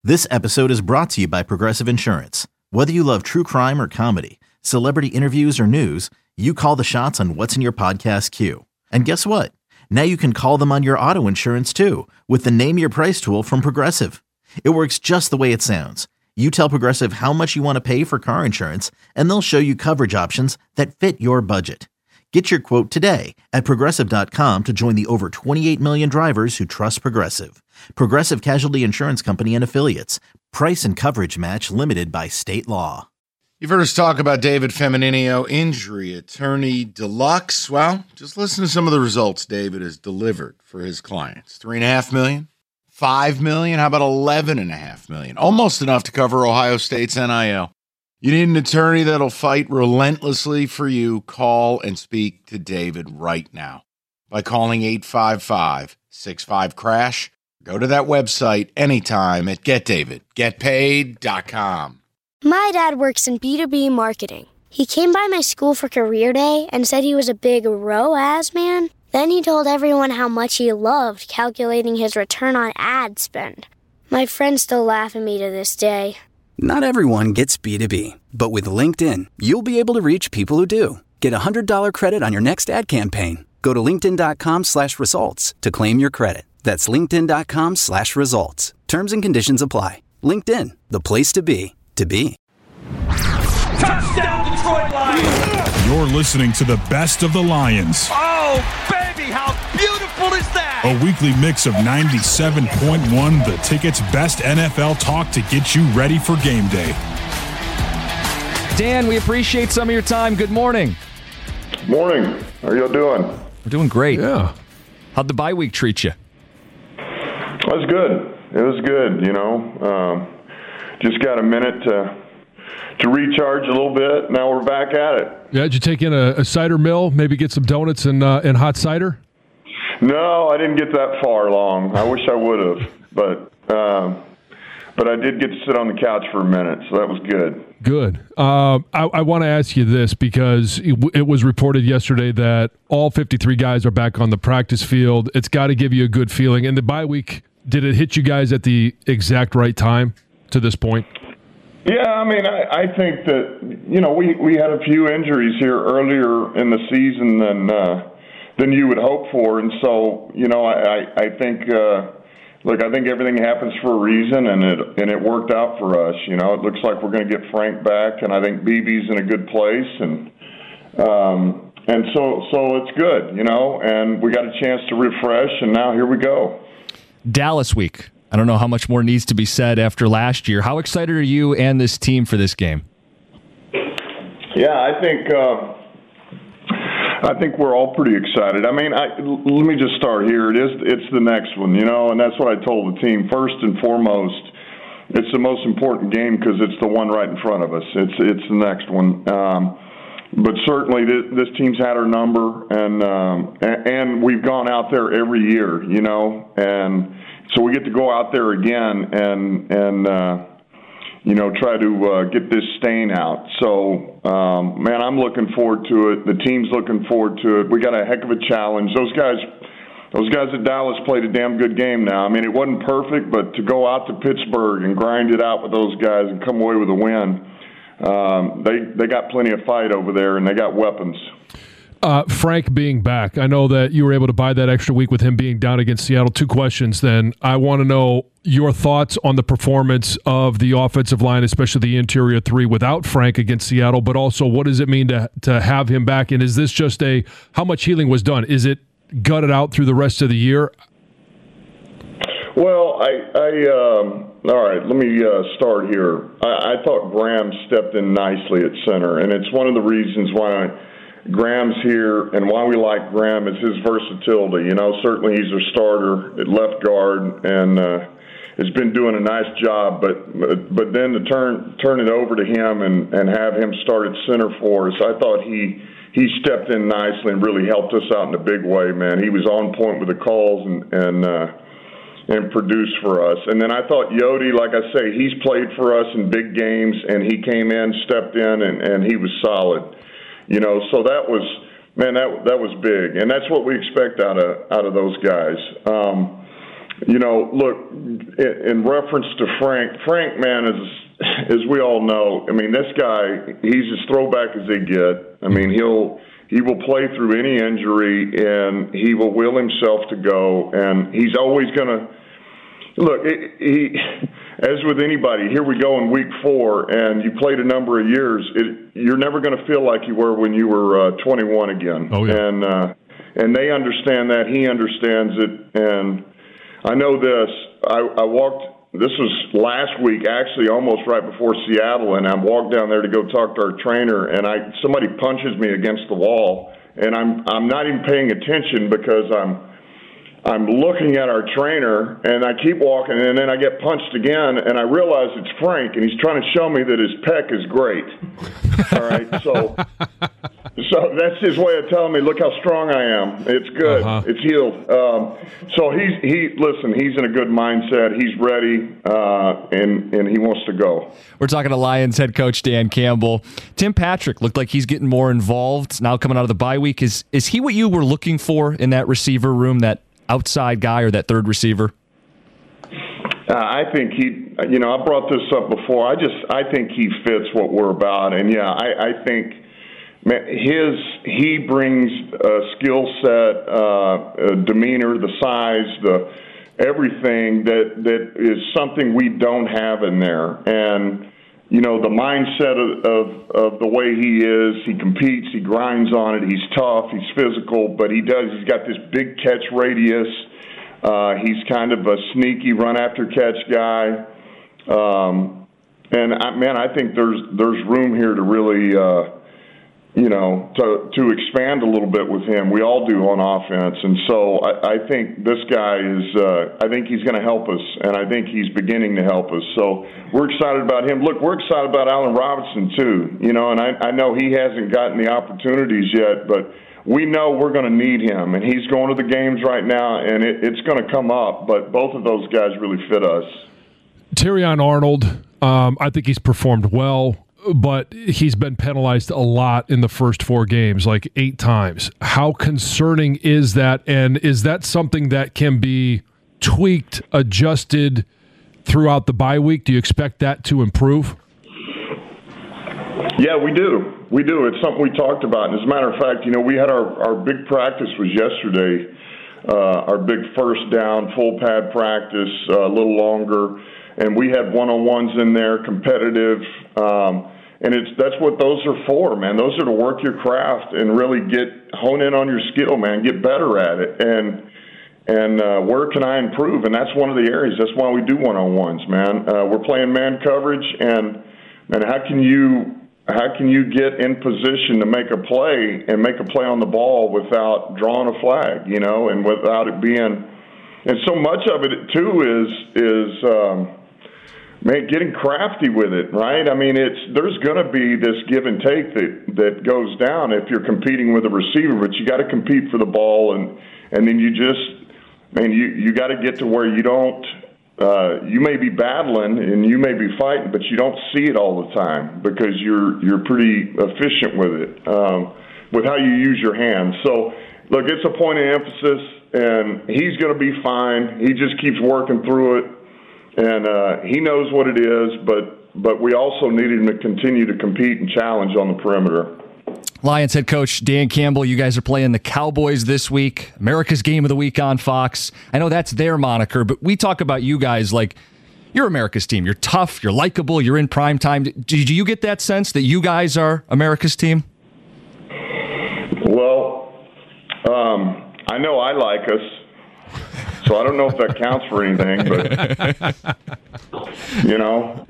This episode is brought to you by Progressive Insurance. Whether you love true crime or comedy, celebrity interviews or news, you call the shots on what's in your podcast queue. And guess what? Now you can call them on your auto insurance too with the Name Your Price tool from Progressive. It works just the way it sounds. You tell Progressive how much you want to pay for car insurance, and they'll show you coverage options that fit your budget. Get your quote today at Progressive.com to join the over 28 million drivers who trust Progressive. Progressive Casualty Insurance Company and Affiliates. Price and coverage match limited by state law. You've heard us talk about David Femininio, injury attorney deluxe. Well, just listen to some of the results David has delivered for his clients. $3.5 million, $5 million, how about $11.5 million? Almost enough to cover Ohio State's NIL. You need an attorney that'll fight relentlessly for you. Call and speak to David right now by calling 855-65-CRASH. Go to that website anytime at getdavidgetpaid.com. My dad works in B2B marketing. He came by my school for career day and said he was a big ROAS man. Then he told everyone how much he loved calculating his return on ad spend. My friends still laugh at me to this day. Not everyone gets B2B, but with LinkedIn, you'll be able to reach people who do. Get a $100 credit on your next ad campaign. Go to linkedin.com/results to claim your credit. That's linkedin.com/results. Terms and conditions apply. LinkedIn, the place to be, to be. Touchdown, Detroit Lions! You're listening to the best of the Lions. Oh, baby, how beautiful is that? A weekly mix of 97.1 The Ticket's best NFL talk to get you ready for game day. Dan, we appreciate some of your time. Good morning. Morning. How are y'all doing? We're doing great. Yeah. How'd the bye week treat you? It was good. It was good, you know. Just got a minute to recharge a little bit. Now we're back at it. Yeah, did you take in a cider mill, maybe get some donuts and hot cider? No, I didn't get that far along. I wish I would have, but I did get to sit on the couch for a minute, so that was good. Good. I want to ask you this because it was reported yesterday that all 53 guys are back on the practice field. It's got to give you a good feeling. And the bye week, did it hit you guys at the exact right time to this point? Yeah, I mean, I think that, you know, we had a few injuries here earlier in the season than you would hope for. And so, you know, I think, look, I think everything happens for a reason, and it worked out for us. You know, it looks like we're going to get Frank back, and I think BB's in a good place. And so it's good, you know, and we got a chance to refresh, and now here we go. Dallas week. I don't know how much more needs to be said after last year. How excited are you and this team for this game? Yeah, I think we're all pretty excited. I mean, let me just start here. It's the next one, you know, and that's what I told the team. First and foremost, it's the most important game because it's the one right in front of us. It's the next one. But certainly this team's had our number, and we've gone out there every year, you know, and so we get to go out there again and you know, try to get this stain out. So, man, I'm looking forward to it. The team's looking forward to it. We got a heck of a challenge. Those guys at Dallas played a damn good game now. I mean, it wasn't perfect, but to go out to Pittsburgh and grind it out with those guys and come away with a win, they got plenty of fight over there, and they got weapons. Frank being back, I know that you were able to buy that extra week with him being down against Seattle. Two questions then. I want to know your thoughts on the performance of the offensive line, especially the interior three without Frank against Seattle, but also what does it mean to have him back? And is this just how much healing was done? Is it gutted out through the rest of the year? Well, all right, let me start here. I thought Graham stepped in nicely at center, and it's one of the reasons why Graham's here, and why we like Graham is his versatility. You know, certainly he's our starter at left guard, and has been doing a nice job. But then to turn it over to him and have him start at center for us, I thought he stepped in nicely and really helped us out in a big way. Man, he was on point with the calls and produced for us. And then I thought Yodi, like I say, he's played for us in big games, and he came in, stepped in, and he was solid. You know, so that was big, and that's what we expect out of those guys. look, in reference to Frank, man, as we all know, I mean, this guy, he's as throwback as they get. I mean, he will play through any injury, and he will will himself to go, and he's always going to look. As with anybody, here we go in week 4, and you played a number of years. You're never going to feel like you were when you were 21 again. Oh, yeah. And they understand that. He understands it, and I know this. I walked. This was last week, actually, almost right before Seattle, and I walked down there to go talk to our trainer, and somebody punches me against the wall, and I'm not even paying attention because I'm looking at our trainer, and I keep walking, and then I get punched again, and I realize it's Frank, and he's trying to show me that his pec is great. All right, so that's his way of telling me, look how strong I am. It's good. It's healed. So he's in a good mindset. He's ready, and he wants to go. We're talking to Lions head coach Dan Campbell. Tim Patrick looked like he's getting more involved now coming out of the bye week. Is he what you were looking for in that receiver room, that outside guy or that third receiver? I think I brought this up before. I think he fits what we're about. And I think he brings a skill set, a demeanor, the size, everything that is something we don't have in there. And, the mindset of the way he is, he competes, he grinds on it, he's tough, he's physical, but he's got this big catch radius. He's kind of a sneaky run-after-catch guy. I think there's room here to really, to expand a little bit with him. We all do on offense. And so I think this guy I think he's going to help us, and I think he's beginning to help us. So we're excited about him. Look, we're excited about Allen Robinson too, and I know he hasn't gotten the opportunities yet, but we know we're going to need him, and he's going to the games right now, and it's going to come up, but both of those guys really fit us. Terrion Arnold, I think he's performed well, but he's been penalized a lot in the first 4 games, like 8 times. How concerning is that, and is that something that can be tweaked, adjusted throughout the bye week? Do you expect that to improve? Yeah, we do. We do. It's something we talked about. And as a matter of fact, we had our big practice was yesterday, our big first down, full pad practice, a little longer. And we had one-on-ones in there, competitive. And that's what those are for, man. Those are to work your craft and really hone in on your skill, man, get better at it. And where can I improve? And that's one of the areas. That's why we do one-on-ones, man. We're playing man coverage, and how can you get in position to make a play and make a play on the ball without drawing a flag, and without it being – and so much of it, too, is getting crafty with it, right? I mean, there's going to be this give and take that goes down if you're competing with a receiver, but you got to compete for the ball, and then you got to get to where you don't you may be battling and you may be fighting, but you don't see it all the time because you're pretty efficient with it, with how you use your hands. So, look, it's a point of emphasis, and he's going to be fine. He just keeps working through it, and he knows what it is, but we also need him to continue to compete and challenge on the perimeter. Lions head coach Dan Campbell, you guys are playing the Cowboys this week, America's Game of the Week on Fox. I know that's their moniker, but we talk about you guys like you're America's team. You're tough, you're likable, you're in prime time. Do you get that sense that you guys are America's team? Well, I know I like us, so I don't know if that counts for anything, but,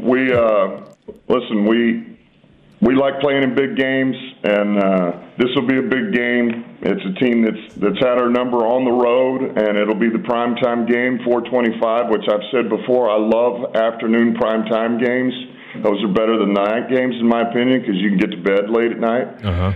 we like playing in big games, and this will be a big game. It's a team that's had our number on the road, and it'll be the primetime game, 4:25, which I've said before. I love afternoon primetime games. Those are better than night games, in my opinion, because you can get to bed late at night.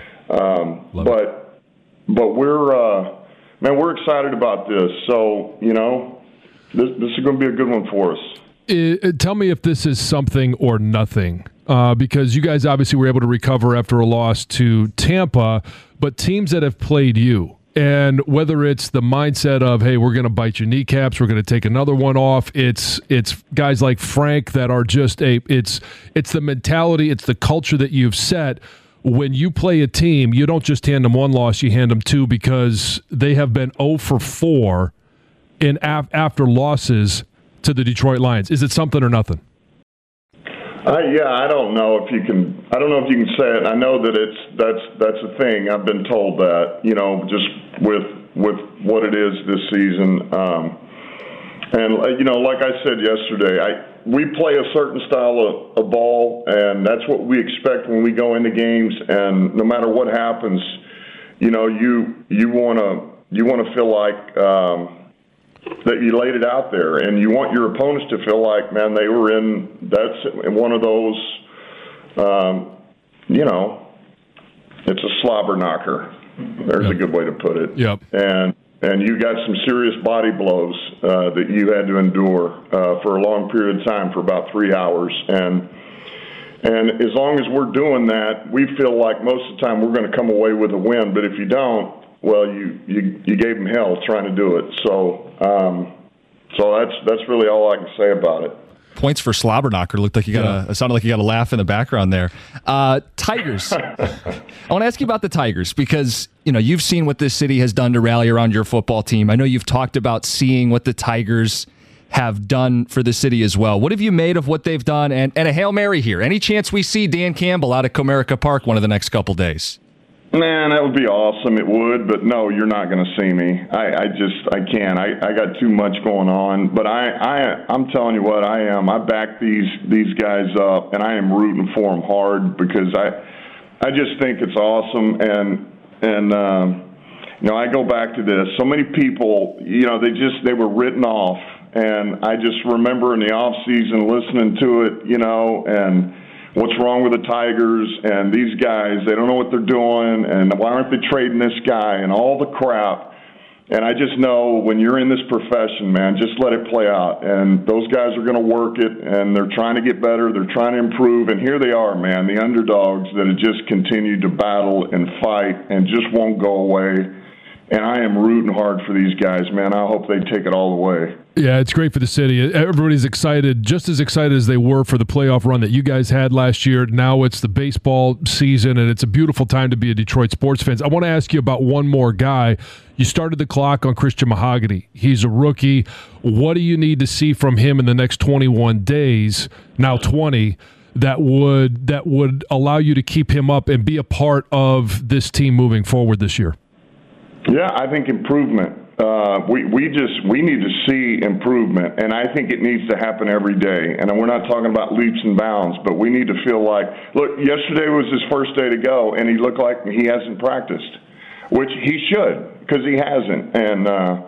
But we're excited about this. So, this is going to be a good one for us. Tell me if this is something or nothing. Because you guys obviously were able to recover after a loss to Tampa, but teams that have played you And whether it's the mindset of, hey, we're going to bite your kneecaps, we're going to take another one off, it's guys like Frank that are just it's the mentality, it's the culture that you've set. When you play a team, you don't just hand them one loss, you hand them two, because they have been 0 for 4 in after losses to the Detroit Lions. Is it something or nothing? I don't know if you can. I don't know if you can say it. I know that that's a thing. I've been told that, just with what it is this season. And like I said yesterday, we play a certain style of ball, and that's what we expect when we go into games. And no matter what happens, you want to feel like that you laid it out there, and you want your opponents to feel like, man, they were in. That's one of those. It's a slobber knocker. There's a good way to put it. Yep. And you got some serious body blows that you had to endure for a long period of time, for about 3 hours. And as long as we're doing that, we feel like most of the time we're going to come away with a win. But if you don't, well, you gave them hell trying to do it. So that's really all I can say about it. Points for Slobberknocker. Looked like it sounded like you got a laugh in the background there. Tigers. I want to ask you about the Tigers, because you've seen what this city has done to rally around your football team. I know you've talked about seeing what the Tigers have done for the city as well. What have you made of what they've done? And a Hail Mary here. Any chance we see Dan Campbell out at Comerica Park one of the next couple days? Man, that would be awesome. It would, but no, you're not going to see me. I can't. I got too much going on. But I'm telling you what, I am. I back these guys up, and I am rooting for them hard, because I just think it's awesome. And I go back to this. So many people, they were written off, and I just remember in the off season listening to it, and what's wrong with the Tigers, and these guys, they don't know what they're doing, and why aren't they trading this guy, and all the crap. And I just know when you're in this profession, man, just let it play out. And those guys are going to work it, and they're trying to get better, they're trying to improve, and here they are, man, the underdogs that have just continued to battle and fight and just won't go away. And I am rooting hard for these guys, man. I hope they take it all the way. Yeah, it's great for the city. Everybody's excited, just as excited as they were for the playoff run that you guys had last year. Now it's the baseball season, and it's a beautiful time to be a Detroit sports fan. I want to ask you about one more guy. You started the clock on Christian Mahogany. He's a rookie. What do you need to see from him in the next 21 days, now 20, that would allow you to keep him up and be a part of this team moving forward this year? Yeah, I think improvement. We need to see improvement, and I think it needs to happen every day. And we're not talking about leaps and bounds, but we need to feel like, look, yesterday was his first day to go, and he looked like he hasn't practiced, which he should, because he hasn't. And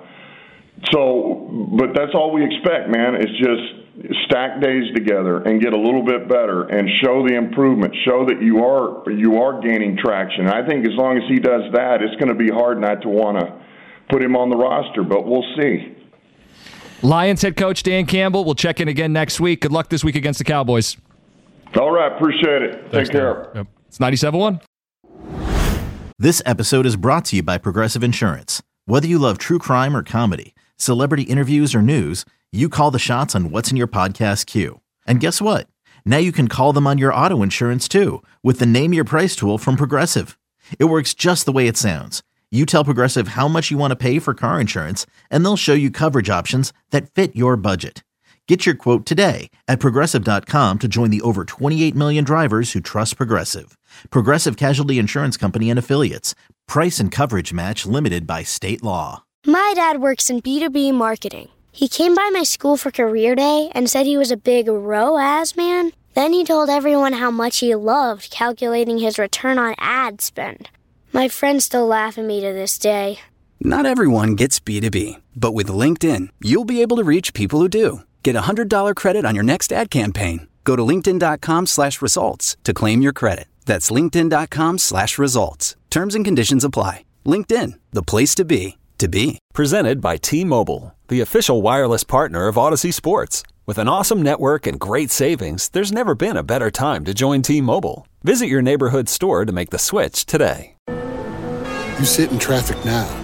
but that's all we expect, man, is just stack days together and get a little bit better and show the improvement, show that you are gaining traction. I think as long as he does that, it's going to be hard not to want to put him on the roster, but we'll see. Lions head coach Dan Campbell, we'll check in again next week. Good luck this week against the Cowboys. All right, appreciate it. Thanks, Take care. Yep. It's 97.1. This episode is brought to you by Progressive Insurance. Whether you love true crime or comedy, celebrity interviews or news, you call the shots on what's in your podcast queue. And guess what? Now you can call them on your auto insurance too, with the Name Your Price tool from Progressive. It works just the way it sounds. You tell Progressive how much you want to pay for car insurance, and they'll show you coverage options that fit your budget. Get your quote today at Progressive.com to join the over 28 million drivers who trust Progressive. Progressive Casualty Insurance Company and Affiliates. Price and coverage match limited by state law. My dad works in B2B marketing. He came by my school for career day and said he was a big ROAS man. Then he told everyone how much he loved calculating his return on ad spend. My friends still laugh at me to this day. Not everyone gets B2B, but with LinkedIn, you'll be able to reach people who do. Get a $100 credit on your next ad campaign. Go to linkedin.com/results to claim your credit. That's linkedin.com/results. Terms and conditions apply. LinkedIn, the place to be, to be. Presented by T-Mobile, the official wireless partner of Odyssey Sports. With an awesome network and great savings, there's never been a better time to join T-Mobile. Visit your neighborhood store to make the switch today. You sit in traffic now,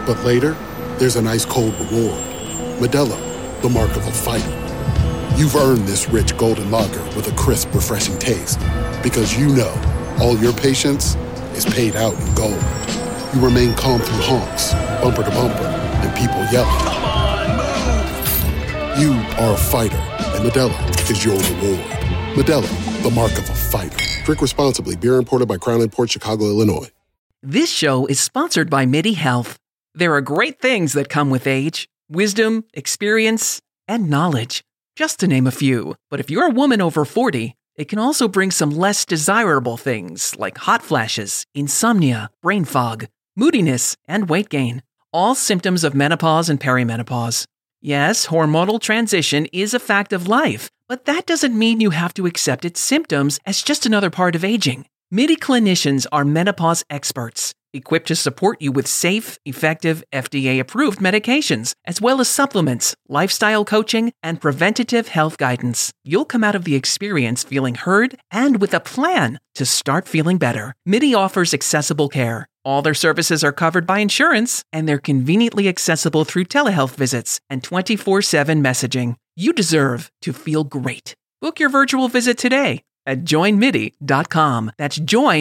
But later, there's an ice-cold reward. Modelo, the mark of a fighter. You've earned this rich golden lager with a crisp, refreshing taste. Because you know all your patience is paid out in gold. You remain calm through honks, bumper to bumper, and people yelling. Come on, move! You are a fighter, and Modelo is your reward. Modelo, the mark of a fighter. Drink responsibly. Beer imported by Crown Imports, Chicago, Illinois. This show is sponsored by MIDI Health. There are great things that come with age. Wisdom, experience, and knowledge. Just to name a few. But if you're a woman over 40, it can also bring some less desirable things like hot flashes, insomnia, brain fog, moodiness, and weight gain. All symptoms of menopause and perimenopause. Yes, hormonal transition is a fact of life, but that doesn't mean you have to accept its symptoms as just another part of aging. MIDI clinicians are menopause experts, equipped to support you with safe, effective, FDA-approved medications, as well as supplements, lifestyle coaching, and preventative health guidance. You'll come out of the experience feeling heard and with a plan to start feeling better. MIDI offers accessible care. All their services are covered by insurance, and they're conveniently accessible through telehealth visits and 24/7 messaging. You deserve to feel great. Book your virtual visit today at joinmidi.com. That's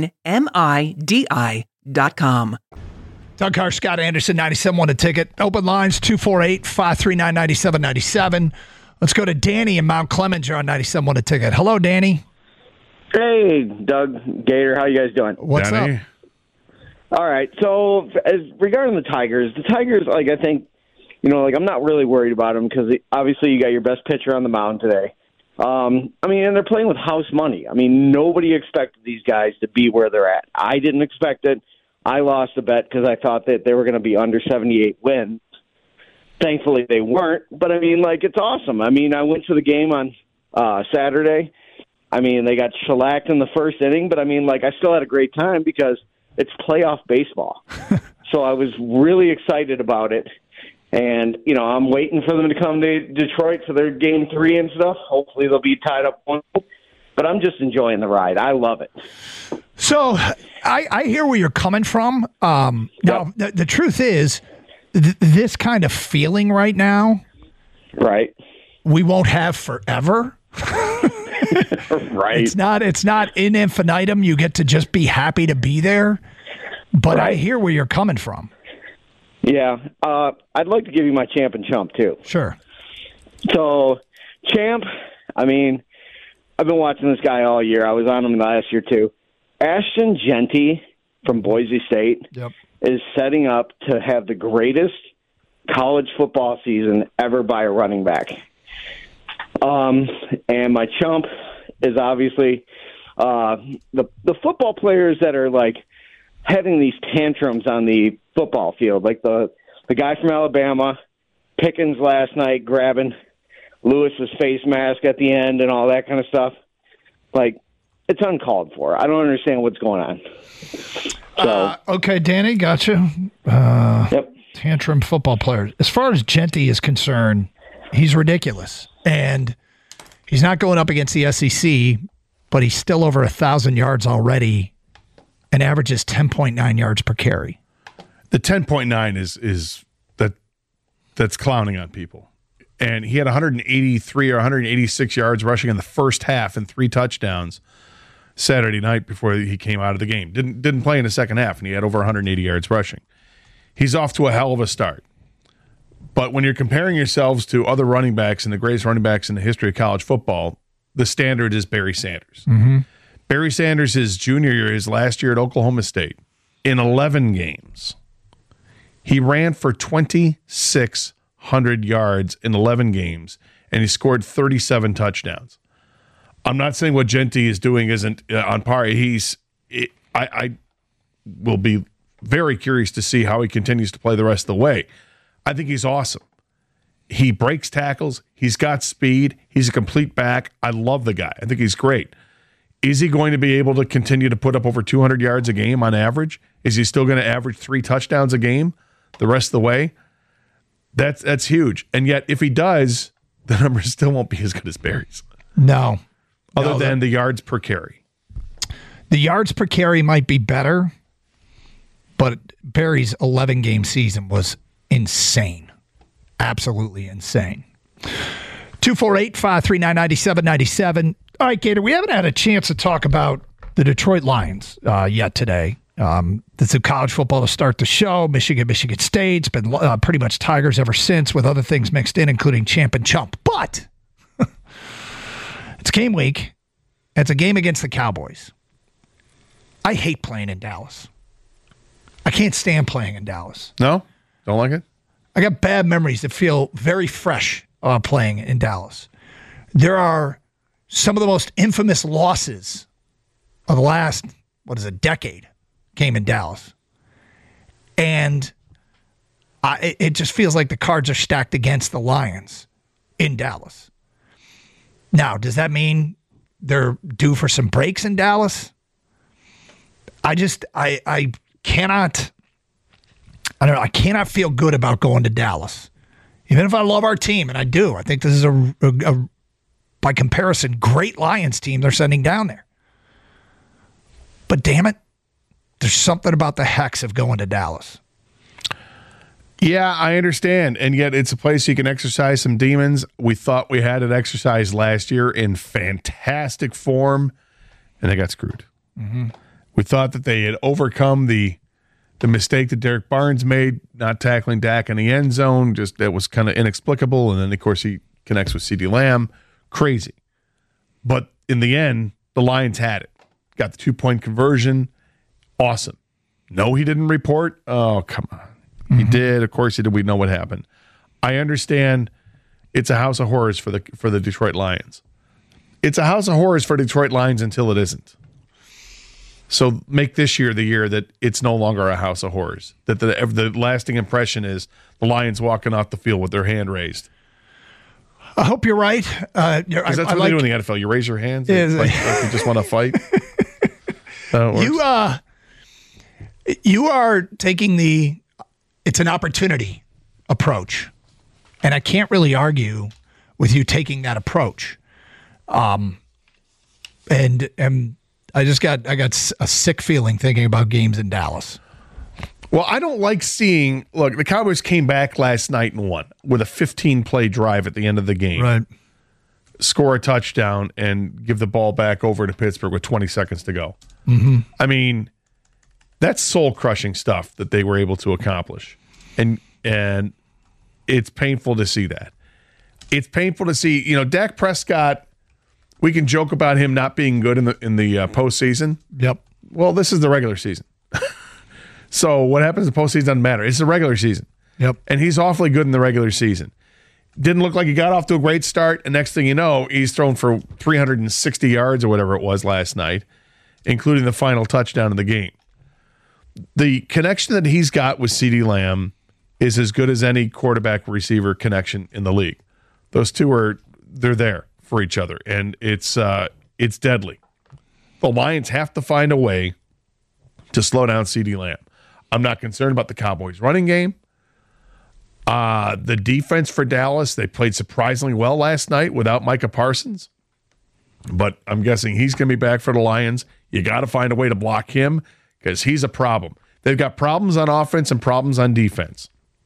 joinmidi.com. Doug Carr, Scott Anderson, 97.1 The Ticket. Open lines, 248-539-9797. Let's go to Danny in Mount Clemens. You're on 97.1 The Ticket. Hello, Danny. Hey, Doug, Gator. How you guys doing? What's Danny? up? All right. So, regarding the Tigers, I think, I'm not really worried about them because obviously you got your best pitcher on the mound today. And they're playing with house money. Nobody expected these guys to be where they're at. I didn't expect it. I lost a bet because I thought that they were going to be under 78 wins. Thankfully, they weren't. But, it's awesome. I went to the game on Saturday. They got shellacked in the first inning, but, I still had a great time because it's playoff baseball. So I was really excited about it. And, I'm waiting for them to come to Detroit for their Game 3 and stuff. Hopefully they'll be tied up 1. But I'm just enjoying the ride. I love it. So I hear where you're coming from. Now, the truth is, this kind of feeling right now, right, we won't have forever. Right. It's not in infinitum. You get to just be happy to be there. But right. I hear where you're coming from. Yeah. I'd like to give you my champ and chump, too. Sure. So, champ, I've been watching this guy all year. I was on him last year, too. Ashton Genty from Boise State is setting up to have the greatest college football season ever by a running back. And my chump is obviously the football players that are, having these tantrums on the football field, like the guy from Alabama, Pickens last night grabbing Lewis's face mask at the end and all that kind of stuff. It's uncalled for. I don't understand what's going on. So, okay, Danny, gotcha. Tantrum football players. As far as Genty is concerned, he's ridiculous. And he's not going up against the SEC, but he's still over 1,000 yards already and averages 10.9 yards per carry. The 10.9 is that's clowning on people. And he had 183 or 186 yards rushing in the first half and 3 touchdowns Saturday night before he came out of the game. Didn't play in the second half, and he had over 180 yards rushing. He's off to a hell of a start. But when you're comparing yourselves to other running backs and the greatest running backs in the history of college football, the standard is Barry Sanders. Mm-hmm. Barry Sanders, his junior year, his last year at Oklahoma State, in 11 games, he ran for 2,600 yards in 11 games, and he scored 37 touchdowns. I'm not saying what Genty is doing isn't on par. I will be very curious to see how he continues to play the rest of the way. I think he's awesome. He breaks tackles. He's got speed. He's a complete back. I love the guy. I think he's great. Is he going to be able to continue to put up over 200 yards a game on average? Is he still going to average 3 touchdowns a game the rest of the way? That's huge. And yet, if he does, the numbers still won't be as good as Barry's. No. Other than the yards per carry. The yards per carry might be better, But Barry's 11-game season was insane. Absolutely insane. 248-539-9797. All right, Gator, we haven't had a chance to talk about the Detroit Lions yet today. This is college football to start the show. Michigan State's been pretty much Tigers ever since, with other things mixed in, including champ and chump. But it's game week. It's a game against the Cowboys. I hate playing in Dallas. I can't stand playing in Dallas. No? Don't like it? I got bad memories that feel very fresh playing in Dallas. There are some of the most infamous losses of the last, decade came in Dallas. And it just feels like the cards are stacked against the Lions in Dallas. Now, does that mean they're due for some breaks in Dallas? I cannot feel good about going to Dallas. Even if I love our team, and I do. I think this is a by comparison, great Lions team they're sending down there. But damn it, there's something about the hex of going to Dallas. Yeah, I understand. And yet it's a place you can exercise some demons. We thought we had it exercised last year in fantastic form, and they got screwed. Mm-hmm. We thought that they had overcome the mistake that Derek Barnes made, not tackling Dak in the end zone. Just that was kind of inexplicable. And then, of course, he connects with CeeDee Lamb. Crazy. But in the end, the Lions had it. Got the 2-point conversion. Awesome. No, he didn't report. Oh, come on. Mm-hmm. He did. Of course he did. We know what happened. I understand it's a house of horrors for the Detroit Lions. It's a house of horrors for Detroit Lions until it isn't. So make this year the year that it's no longer a house of horrors. That the lasting impression is the Lions walking off the field with their hand raised. I hope you're right. Because that's what they do in the NFL. You raise your hands like you just want to fight. You are taking it's an opportunity approach. And I can't really argue with you taking that approach. And I got a sick feeling thinking about games in Dallas. Well, I don't like seeing. Look, the Cowboys came back last night and won with a 15-play drive at the end of the game. Right. Score a touchdown and give the ball back over to Pittsburgh with 20 seconds to go. Mm-hmm. I mean, that's soul-crushing stuff that they were able to accomplish, and it's painful to see that. It's painful to see. Dak Prescott. We can joke about him not being good in the postseason. Yep. Well, this is the regular season. So what happens in the postseason doesn't matter. It's the regular season. Yep. And he's awfully good in the regular season. Didn't look like he got off to a great start, and next thing you know, he's thrown for 360 yards or whatever it was last night, including the final touchdown of the game. The connection that he's got with CeeDee Lamb is as good as any quarterback-receiver connection in the league. Those two they're there for each other, and it's deadly. The Lions have to find a way to slow down CeeDee Lamb. I'm not concerned about the Cowboys' running game. The defense for Dallas, they played surprisingly well last night without Micah Parsons, but I'm guessing he's going to be back for the Lions. You got to find a way to block him because he's a problem. They've got problems on offense and problems on defense,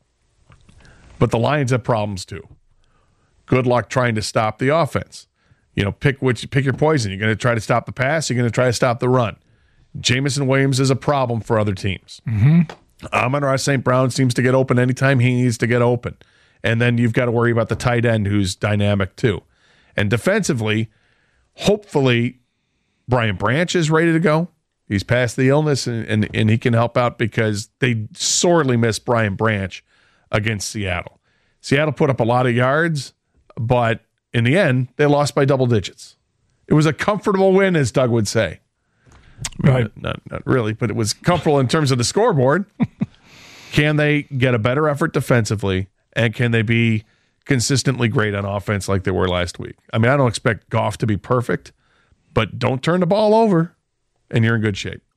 but the Lions have problems too. Good luck trying to stop the offense. Pick your poison. You're going to try to stop the pass. You're going to try to stop the run. Jamison Williams is a problem for other teams. Mm-hmm. Amon-Ra St. Brown seems to get open anytime he needs to get open. And then you've got to worry about the tight end who's dynamic too. And defensively, hopefully, Brian Branch is ready to go. He's past the illness and he can help out because they sorely missed Brian Branch against Seattle. Seattle put up a lot of yards, but in the end, they lost by double digits. It was a comfortable win, as Doug would say. Right. Not really, but it was comfortable in terms of the scoreboard. Can they get a better effort defensively, and can they be consistently great on offense like they were last week? I mean, I don't expect Goff to be perfect, but don't turn the ball over, and you're in good shape.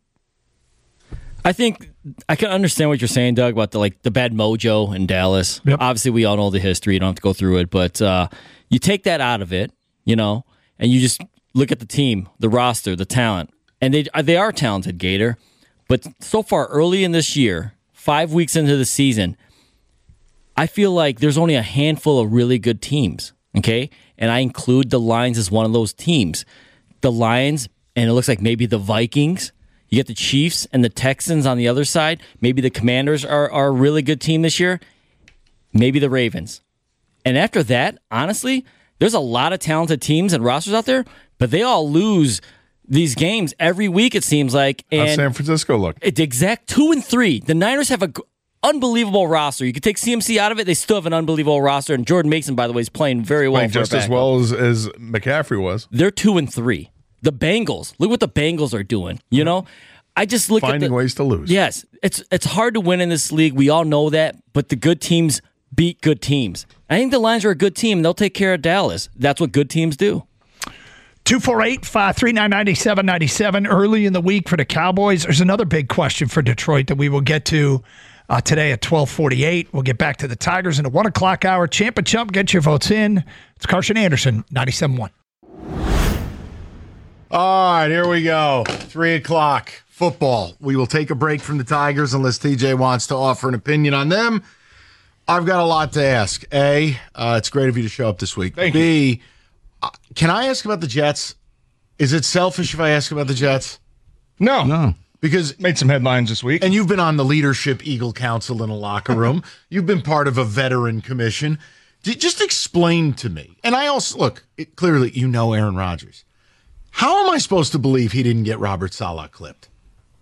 I think I can understand what you're saying, Doug, about the bad mojo in Dallas. Yep. Obviously, we all know the history. You don't have to go through it, but you take that out of it, and you just look at the team, the roster, the talent. And they are talented, Gator, But so far, early in this year, 5 weeks into the season, I feel like there's only a handful of really good teams, okay? And I include the Lions as one of those teams. The Lions, and it looks like maybe the Vikings. You get the Chiefs and the Texans on the other side. Maybe the Commanders are a really good team this year. Maybe the Ravens. And after that, honestly, there's a lot of talented teams and rosters out there, but they all lose these games every week, it seems like. And how's San Francisco look? It's exact 2-3. The Niners have an unbelievable roster. You could take CMC out of it, they still have an unbelievable roster. And Jordan Mason, by the way, is playing very well. Playing just as well as McCaffrey was. They're 2-3. The Bengals, look what the Bengals are doing. You know, I just look finding at ways to lose. Yes, it's hard to win in this league. We all know that, but the good teams beat good teams. I think the Lions are a good team. They'll take care of Dallas. That's what good teams do. 248-539-9797 early in the week for the Cowboys. There's another big question for Detroit that we will get to today at 12:48. We'll get back to the Tigers in the 1 o'clock hour. Champ and Chump, get your votes in. It's Carson Anderson, 97.1. All right, here we go. 3 o'clock, football. We will take a break from the Tigers unless TJ wants to offer an opinion on them. I've got a lot to ask. A, it's great of you to show up this week. Thank you. Can I ask about the Jets? Is it selfish if I ask about the Jets? No. Because made some headlines this week. And you've been on the Leadership Eagle Council in a locker room. You've been part of a veteran commission. Just explain to me. And I also, look, clearly you know Aaron Rodgers. How am I supposed to believe he didn't get Robert Saleh clipped?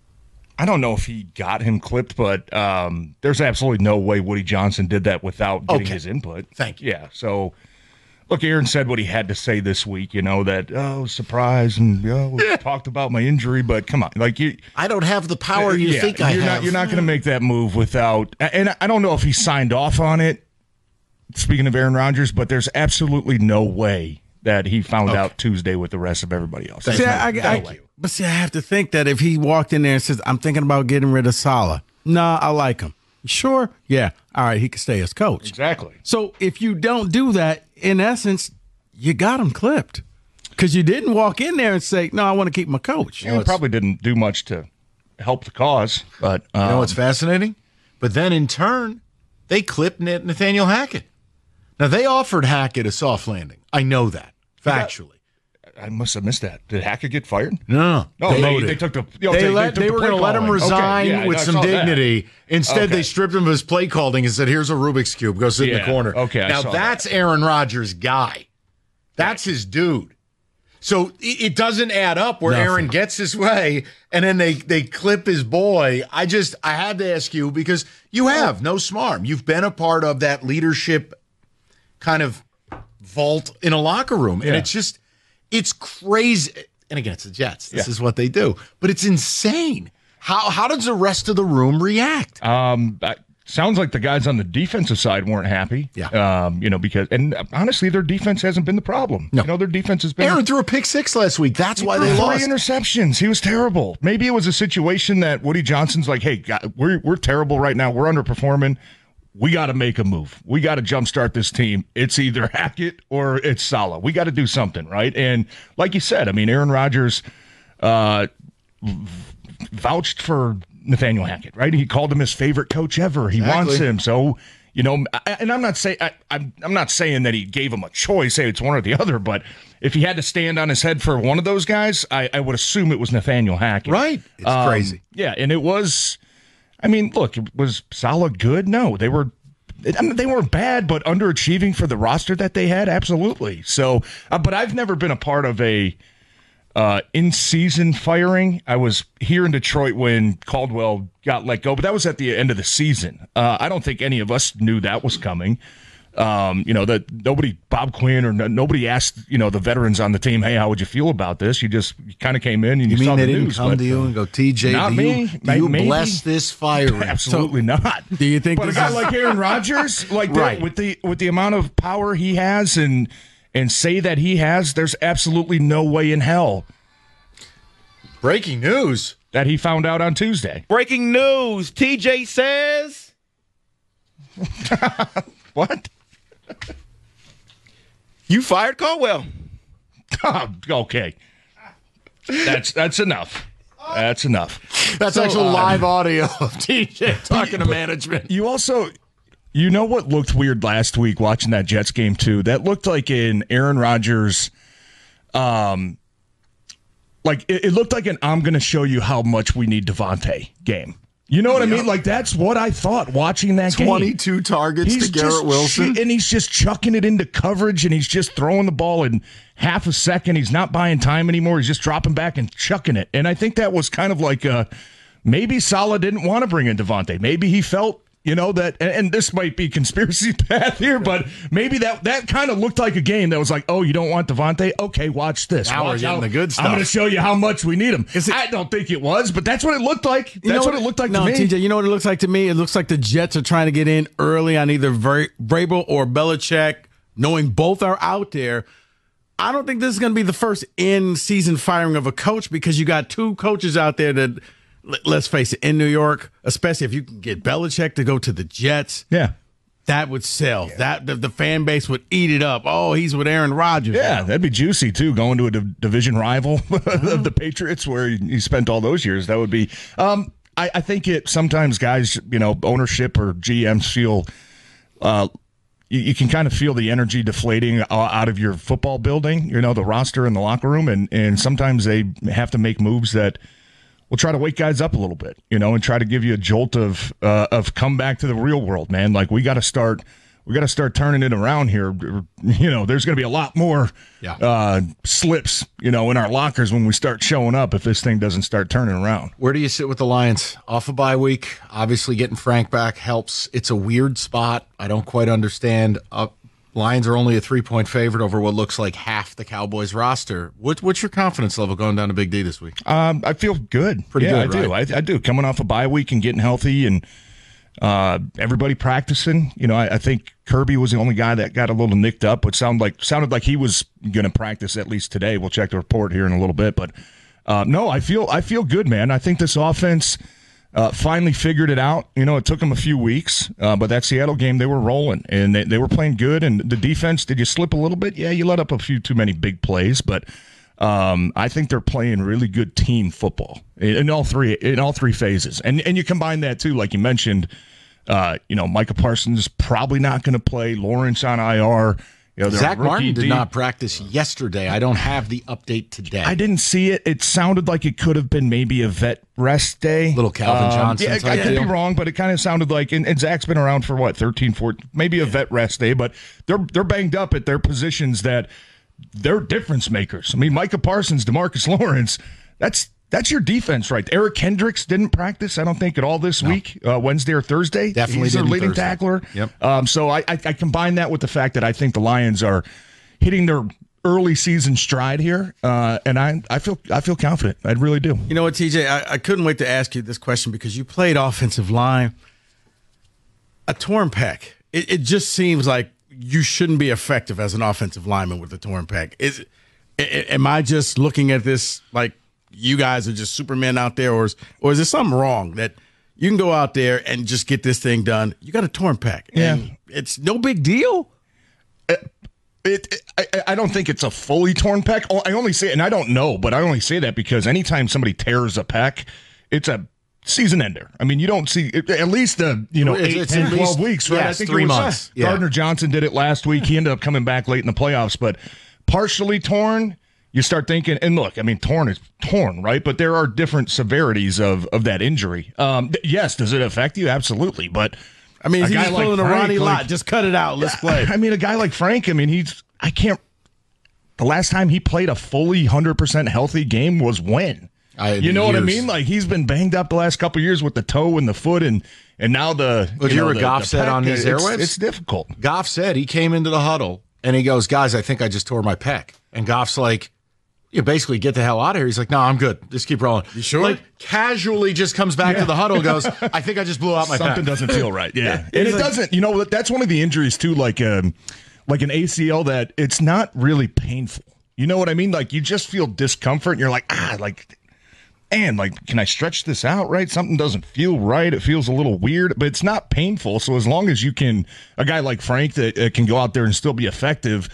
I don't know if he got him clipped, but there's absolutely no way Woody Johnson did that without getting his input. Thank you. Yeah, so, look, Aaron said what he had to say this week, that, surprise, and we talked about my injury, but come on. I don't have the power you think I have. You're not going to make that move without, and I don't know if he signed off on it, speaking of Aaron Rodgers, but there's absolutely no way that he found out Tuesday with the rest of everybody else. But I have to think that if he walked in there and says, I'm thinking about getting rid of Saleh. Nah, I like him. Sure? Yeah. All right, he can stay as coach. Exactly. So if you don't do that, in essence, you got him clipped. Because you didn't walk in there and say, no, I want to keep my coach. He probably didn't do much to help the cause. But you know what's fascinating? But then in turn, they clipped Nathaniel Hackett. Now, they offered Hackett a soft landing. I know that, factually. I must have missed that. Did Hackett get fired? No. They took the. They were going to let him resign with some dignity. That. Instead, they stripped him of his play calling and said, "Here's a Rubik's cube. Go sit in the corner." Okay. Now that's Aaron Rodgers' guy. That's his dude. So it doesn't add up where Aaron gets his way and then they clip his boy. I had to ask you because you have no smarm. You've been a part of that leadership kind of vault in a locker room, and it's crazy. And again, it's the Jets. This is what they do. But it's insane. How does the rest of the room react? Sounds like the guys on the defensive side weren't happy. Yeah. Because honestly, their defense hasn't been the problem. No. Their defense has been. Aaron threw a pick 6 last week. That's why they lost. 3 interceptions. He was terrible. Maybe it was a situation that Woody Johnson's like, hey, we're terrible right now. We're underperforming. We got to make a move. We got to jumpstart this team. It's either Hackett or it's Saleh. We got to do something, right? And like you said, Aaron Rodgers vouched for Nathaniel Hackett, right? He called him his favorite coach ever. He wants him. So, and I'm not saying I'm not saying that he gave him a choice, say it's one or the other, but if he had to stand on his head for one of those guys, I would assume it was Nathaniel Hackett. Right. It's crazy. Yeah, and it was. Look, was Saleh good? No, they weren't bad, but underachieving for the roster that they had, absolutely. So, but I've never been a part of a in-season firing. I was here in Detroit when Caldwell got let go, but that was at the end of the season. I don't think any of us knew that was coming. That nobody, Bob Quinn or nobody asked, the veterans on the team, hey, how would you feel about this? You kind of came in and you saw the news. You mean they didn't come to you and go, TJ, do you bless this firing? Absolutely not. Do you think but a guy like Aaron Rodgers, right. with the amount of power he has and say that he has, there's absolutely no way in hell. Breaking news. That he found out on Tuesday. Breaking news. TJ says. What? You fired Caldwell. Okay. That's enough. That's enough. That's actual live audio of TJ talking to management. You also, you know what looked weird last week watching that Jets game too? That looked like an Aaron Rodgers, like it looked like an I'm going to show you how much we need Devontae game. You know what I mean? Like, that's what I thought watching that 22 targets to Garrett Wilson. And he's just chucking it into coverage, and he's just throwing the ball in half a second. He's not buying time anymore. He's just dropping back and chucking it. And I think that was kind of like maybe Saleh didn't want to bring in Devontae. Maybe he felt, you know, that, and this might be conspiracy path here, but maybe that kind of looked like a game that was like, oh, you don't want Devontae? Okay, watch this. Now we're getting the good stuff. I'm going to show you how much we need him. I don't think it was, but that's what it looked like. That's what it looked like to me. TJ, you know what it looks like to me? It looks like the Jets are trying to get in early on either Vrabel or Belichick, knowing both are out there. I don't think this is going to be the first in-season firing of a coach because you got two coaches out there that, let's face it, in New York, especially if you can get Belichick to go to the Jets, that would sell. Yeah. That the fan base would eat it up. Oh, he's with Aaron Rodgers. Yeah, that'd be juicy too. Going to a division rival of the Patriots, where he spent all those years. That would be. I think it sometimes guys, you know, ownership or GMs feel. You can kind of feel the energy deflating out of your football building. You know, the roster and the locker room, and sometimes they have to make moves that. We'll try to wake guys up a little bit, you know, and try to give you a jolt of come back to the real world, man. Like we got to start turning it around here. You know, there's going to be a lot more slips, you know, in our lockers when we start showing up if this thing doesn't start turning around. Where do you sit with the Lions? Off a bye week, obviously getting Frank back helps. It's a weird spot. I don't quite understand. Lions are only a 3-point favorite over what looks like half the Cowboys roster. What's your confidence level going down to Big D this week? I feel good. Pretty good, right? I do. Coming off a bye week and getting healthy and everybody practicing. You know, I think Kirby was the only guy that got a little nicked up, but sounded like he was going to practice at least today. We'll check the report here in a little bit. But, no, I feel good, man. I think this offense finally figured it out. You know, it took them a few weeks, but that Seattle game, they were rolling, and they were playing good. And the defense, did you slip a little bit? Yeah, you let up a few too many big plays, but I think they're playing really good team football in all three phases. And you combine that, too, like you mentioned, you know, Micah Parsons probably not going to play. Lawrence on IR. You know, Zach Martin did not practice yesterday. I don't have the update today. I didn't see it. It sounded like it could have been maybe a vet rest day. Little Calvin Johnson. Yeah, I could be wrong, but it kind of sounded like, and Zach's been around for what, 13, 14, maybe a vet rest day, but they're banged up at their positions that they're difference makers. I mean, Micah Parsons, DeMarcus Lawrence, that's your defense, right? Eric Kendricks didn't practice, I don't think, at all this week, Wednesday or Thursday. Definitely He's their leading tackler. Yep. So I combine that with the fact that I think the Lions are hitting their early season stride here, and I feel confident. I really do. You know what, TJ? I couldn't wait to ask you this question because you played offensive line. A torn pec. It just seems like you shouldn't be effective as an offensive lineman with a torn pec. Am I just looking at this like you guys are just Superman out there, or is there something wrong that you can go out there and just get this thing done? You got a torn pec. And it's no big deal. I don't think it's a fully torn pec. I only say, and I don't know, but I only say that because anytime somebody tears a pec, it's a season ender. I mean, you don't see at least 8, 10, 12 weeks, right? Yes, I think 3 months. Yeah. Gardner Johnson did it last week. He ended up coming back late in the playoffs, but partially torn. You start thinking, and look, I mean, torn is torn, right? But there are different severities of that injury. Yes, does it affect you? Absolutely. But I mean, he's pulling a Ronnie Lott. Just cut it out. Let's play. I mean, a guy like Frank, I mean, the last time he played a fully 100% healthy game was when? You know what I mean? Like, he's been banged up the last couple of years with the toe and the foot, and now the. Did you hear what Goff said on his airwaves? It's difficult. Goff said he came into the huddle and he goes, "Guys, I think I just tore my pec." And Goff's like, "You basically get the hell out of here." He's like, "No, I'm good. Just keep rolling." You sure? Like, casually just comes back to the huddle and goes, "I think I just blew out my Something pec." doesn't feel right. Yeah. And it doesn't, you know, that's one of the injuries too, like an ACL, that it's not really painful. You know what I mean? Like, you just feel discomfort and you're like, can I stretch this out, right? Something doesn't feel right. It feels a little weird, but it's not painful. So as long as you can, a guy like Frank that can go out there and still be effective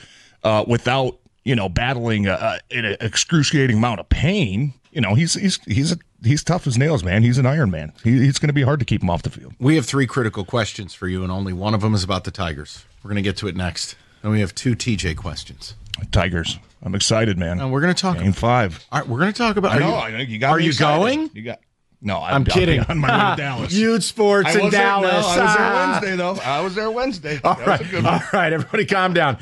without, you know, battling an excruciating amount of pain, you know, he's he's tough as nails, man. He's an Iron Man. It's going to be hard to keep him off the field. We have 3 critical questions for you, and only one of them is about the Tigers. We're going to get to it next. And we have 2 TJ questions. Tigers. I'm excited, man. And we're going to talk Game 5. All right, we're going to talk about. I know. You got. Are me you excited. going? You got. No, I'm kidding. On my way to Dallas. Huge sports in Dallas. I was there Wednesday, though. I was there Wednesday. All right, everybody, calm down.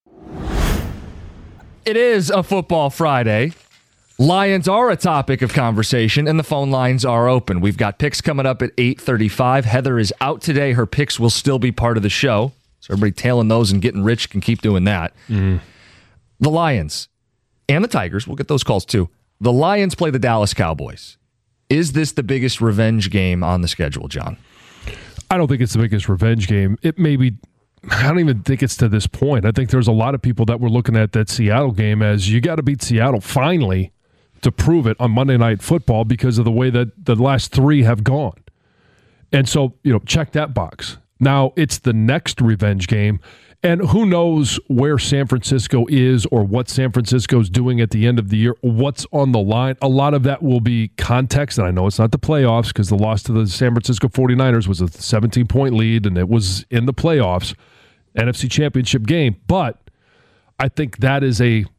It is a football Friday. Lions are a topic of conversation, and the phone lines are open. We've got picks coming up at 8:35. Heather is out today. Her picks will still be part of the show. So everybody tailing those and getting rich can keep doing that. Mm-hmm. The Lions and the Tigers, we'll get those calls too. The Lions play the Dallas Cowboys. Is this the biggest revenge game on the schedule, John? I don't think it's the biggest revenge game. It may be. I don't even think it's to this point. I think there's a lot of people that were looking at that Seattle game as you got to beat Seattle finally to prove it on Monday Night Football because of the way that the last 3 have gone. And so, check that box. Now it's the next revenge game. And who knows where San Francisco is or what San Francisco's doing at the end of the year, what's on the line. A lot of that will be context, and I know it's not the playoffs because the loss to the San Francisco 49ers was a 17-point lead, and it was in the playoffs, NFC Championship game. But I think that's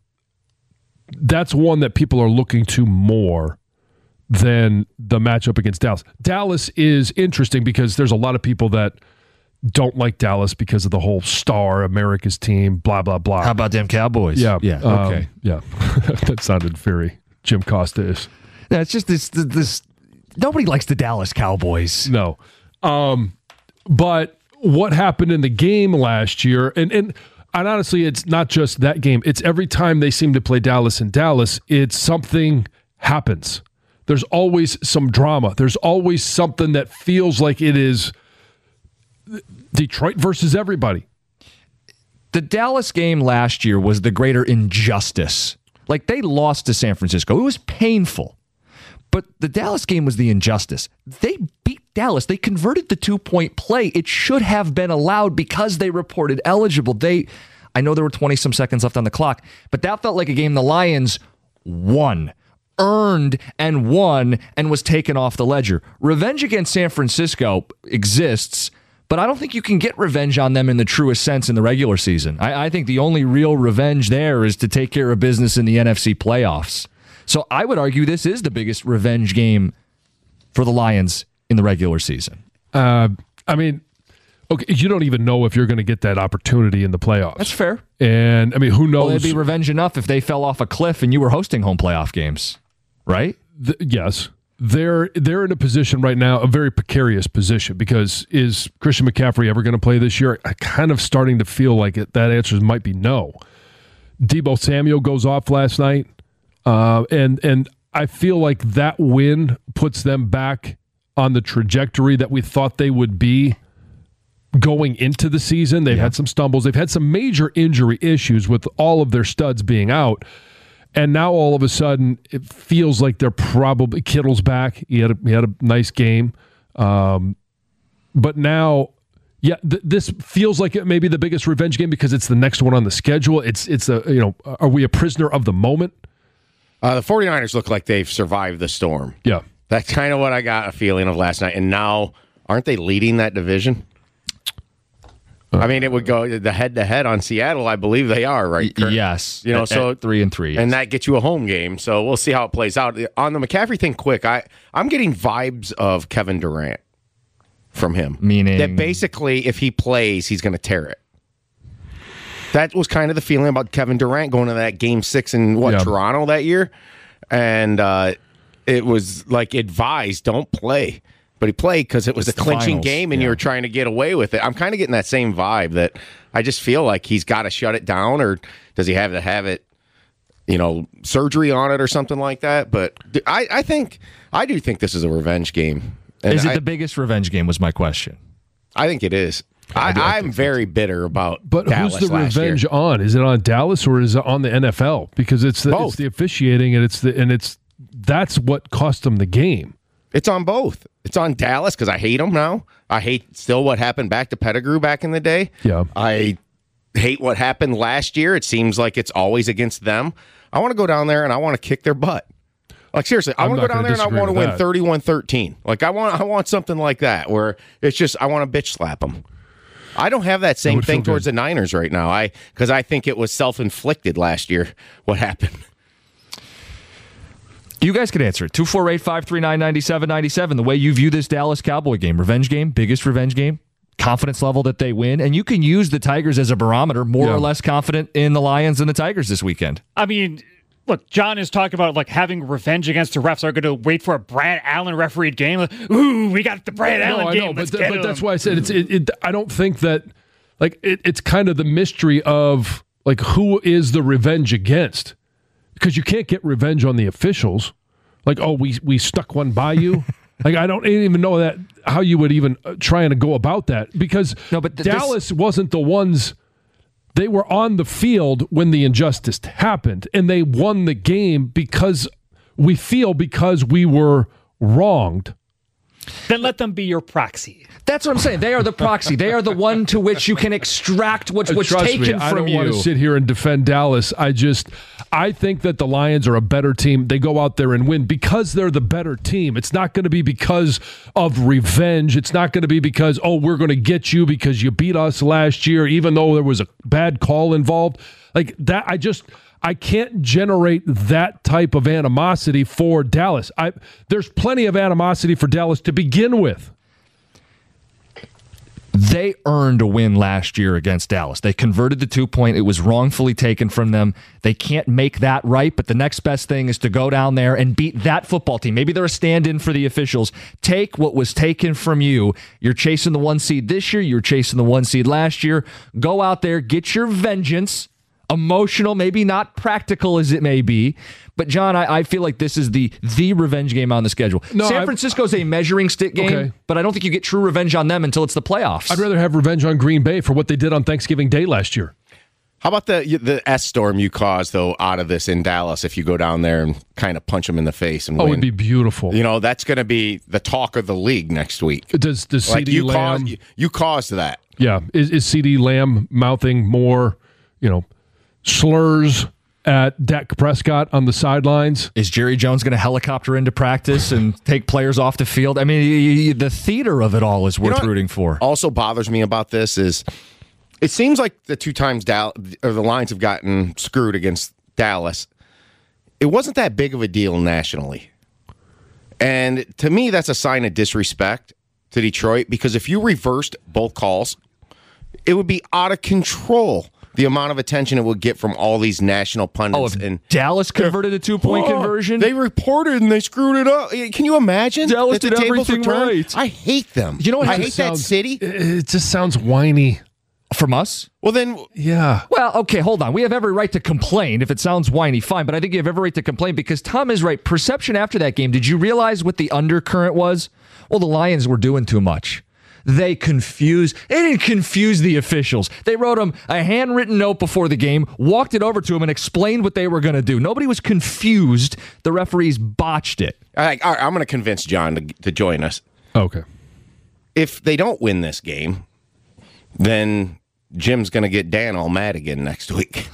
one that people are looking to more than the matchup against Dallas. Dallas is interesting because there's a lot of people that don't like Dallas because of the whole star America's team, blah, blah, blah. How about them Cowboys? Yeah. Okay. Yeah. That sounded very Jim Costa-ish. Yeah, it's just this nobody likes the Dallas Cowboys. No. But what happened in the game last year, and honestly, it's not just that game. It's every time they seem to play Dallas in Dallas, it's something happens. There's always some drama. There's always something that feels like it is Detroit versus everybody. The Dallas game last year was the greater injustice. Like, they lost to San Francisco. It was painful. But the Dallas game was the injustice. They beat Dallas. They converted the 2-point play. It should have been allowed because they reported eligible. I know there were 20-some seconds left on the clock, but that felt like a game the Lions earned and won and was taken off the ledger. Revenge against San Francisco exists, but I don't think you can get revenge on them in the truest sense in the regular season. I think the only real revenge there is to take care of business in the NFC playoffs. So I would argue this is the biggest revenge game for the Lions in the regular season. Okay, you don't even know if you're going to get that opportunity in the playoffs. That's fair. And, who knows? Well, it'd be revenge enough if they fell off a cliff and you were hosting home playoff games, right? Yes. They're in a position right now, a very precarious position, because is Christian McCaffrey ever going to play this year? I'm kind of starting to feel like that answer might be no. Deebo Samuel goes off last night, and I feel like that win puts them back on the trajectory that we thought they would be going into the season. They've had some stumbles. They've had some major injury issues with all of their studs being out. And now all of a sudden, it feels like they're probably Kittle's back. He had a nice game, but now, this feels like it may be the biggest revenge game because it's the next one on the schedule. Are we a prisoner of the moment? The 49ers look like they've survived the storm. Yeah, that's kind of what I got a feeling of last night. And now, aren't they leading that division? It would go the head-to-head on Seattle. I believe they are, right? Yes. So 3-3, yes. And that gets you a home game. So we'll see how it plays out. On the McCaffrey thing, quick, I'm getting vibes of Kevin Durant from him. Meaning? That basically, if he plays, he's going to tear it. That was kind of the feeling about Kevin Durant going to that Game 6 in Toronto that year. And it was like advised, don't play. But he played because it was a clinching game and you were trying to get away with it. I'm kind of getting that same vibe that I just feel like he's got to shut it down, or does he have to have it, surgery on it or something like that? But I do think this is a revenge game. And is it the biggest revenge game was my question. I think it is. I'm very bitter about Dallas. Who's the revenge on? Is it on Dallas or is it on the NFL? Because it's the officiating and that's what cost them the game. It's on both. It's on Dallas because I hate them now. I hate still what happened back to Pettigrew back in the day. Yeah. I hate what happened last year. It seems like it's always against them. I want to go down there and I want to kick their butt. Like, seriously, I want to go down there and I want to win 31-13. Like, I want something like that where it's just I want to bitch slap them. I don't have that same thing towards the Niners right now. Because I think it was self-inflicted last year what happened. You guys can answer it. 248-539-9797. The way you view this Dallas Cowboy game. Revenge game, biggest revenge game. Confidence level that they win. And you can use the Tigers as a barometer, more or less confident in the Lions and the Tigers this weekend. I mean, look, John is talking about like having revenge against the refs. Are going to wait for a Brad Allen refereed game. Like, ooh, we got the Brad Allen game. But that's why I said I don't think that it's kind of the mystery of like who is the revenge against, because you can't get revenge on the officials. Like, oh, we stuck one by you. Like, I don't even know that how you would even try and go about that, because Dallas wasn't the ones. They were on the field when the injustice happened, and they won the game because we were wronged. Then let them be your proxy. That's what I'm saying. They are the proxy. They are the one to which you can extract what's taken from you. I don't want to sit here and defend Dallas. I think that the Lions are a better team. They go out there and win because they're the better team. It's not going to be because of revenge. It's not going to be because, oh, we're going to get you because you beat us last year, even though there was a bad call involved. Like that, I can't generate that type of animosity for Dallas. There's plenty of animosity for Dallas to begin with. They earned a win last year against Dallas. They converted the 2-point. It was wrongfully taken from them. They can't make that right, but the next best thing is to go down there and beat that football team. Maybe they're a stand-in for the officials. Take what was taken from you. You're chasing the 1 seed this year. You were chasing the 1 seed last year. Go out there, get your vengeance. Emotional, maybe not practical as it may be. But, John, I feel like this is the revenge game on the schedule. San Francisco's a measuring stick game, but I don't think you get true revenge on them until it's the playoffs. I'd rather have revenge on Green Bay for what they did on Thanksgiving Day last year. How about the S-storm you caused, though, out of this in Dallas if you go down there and kind of punch them in the face and win? Oh, it'd be beautiful. You know, that's going to be the talk of the league next week. Does CeeDee Lamb... You caused that. Yeah. Is CeeDee Lamb mouthing more, slurs at Dak Prescott on the sidelines? Is Jerry Jones going to helicopter into practice and take players off the field? I mean, the theater of it all is worth rooting for. Also bothers me about this is it seems like the 2 times the Lions have gotten screwed against Dallas, it wasn't that big of a deal nationally. And to me, that's a sign of disrespect to Detroit, because if you reversed both calls, it would be out of control. The amount of attention it would get from all these national pundits. And Dallas converted a 2-point conversion? They reported and they screwed it up. Can you imagine? Dallas did everything right. I hate them. You know what? I hate that city. It just sounds whiny. From us? Well, then... Yeah. Well, okay, hold on. We have every right to complain. If it sounds whiny, fine. But I think you have every right to complain because Tom is right. Perception after that game, did you realize what the undercurrent was? Well, the Lions were doing too much. They didn't confuse the officials. They wrote them a handwritten note before the game, walked it over to them, and explained what they were going to do. Nobody was confused. The referees botched it. All right, I'm going to convince John to join us. Okay. If they don't win this game, then Jim's going to get Dan all mad again next week.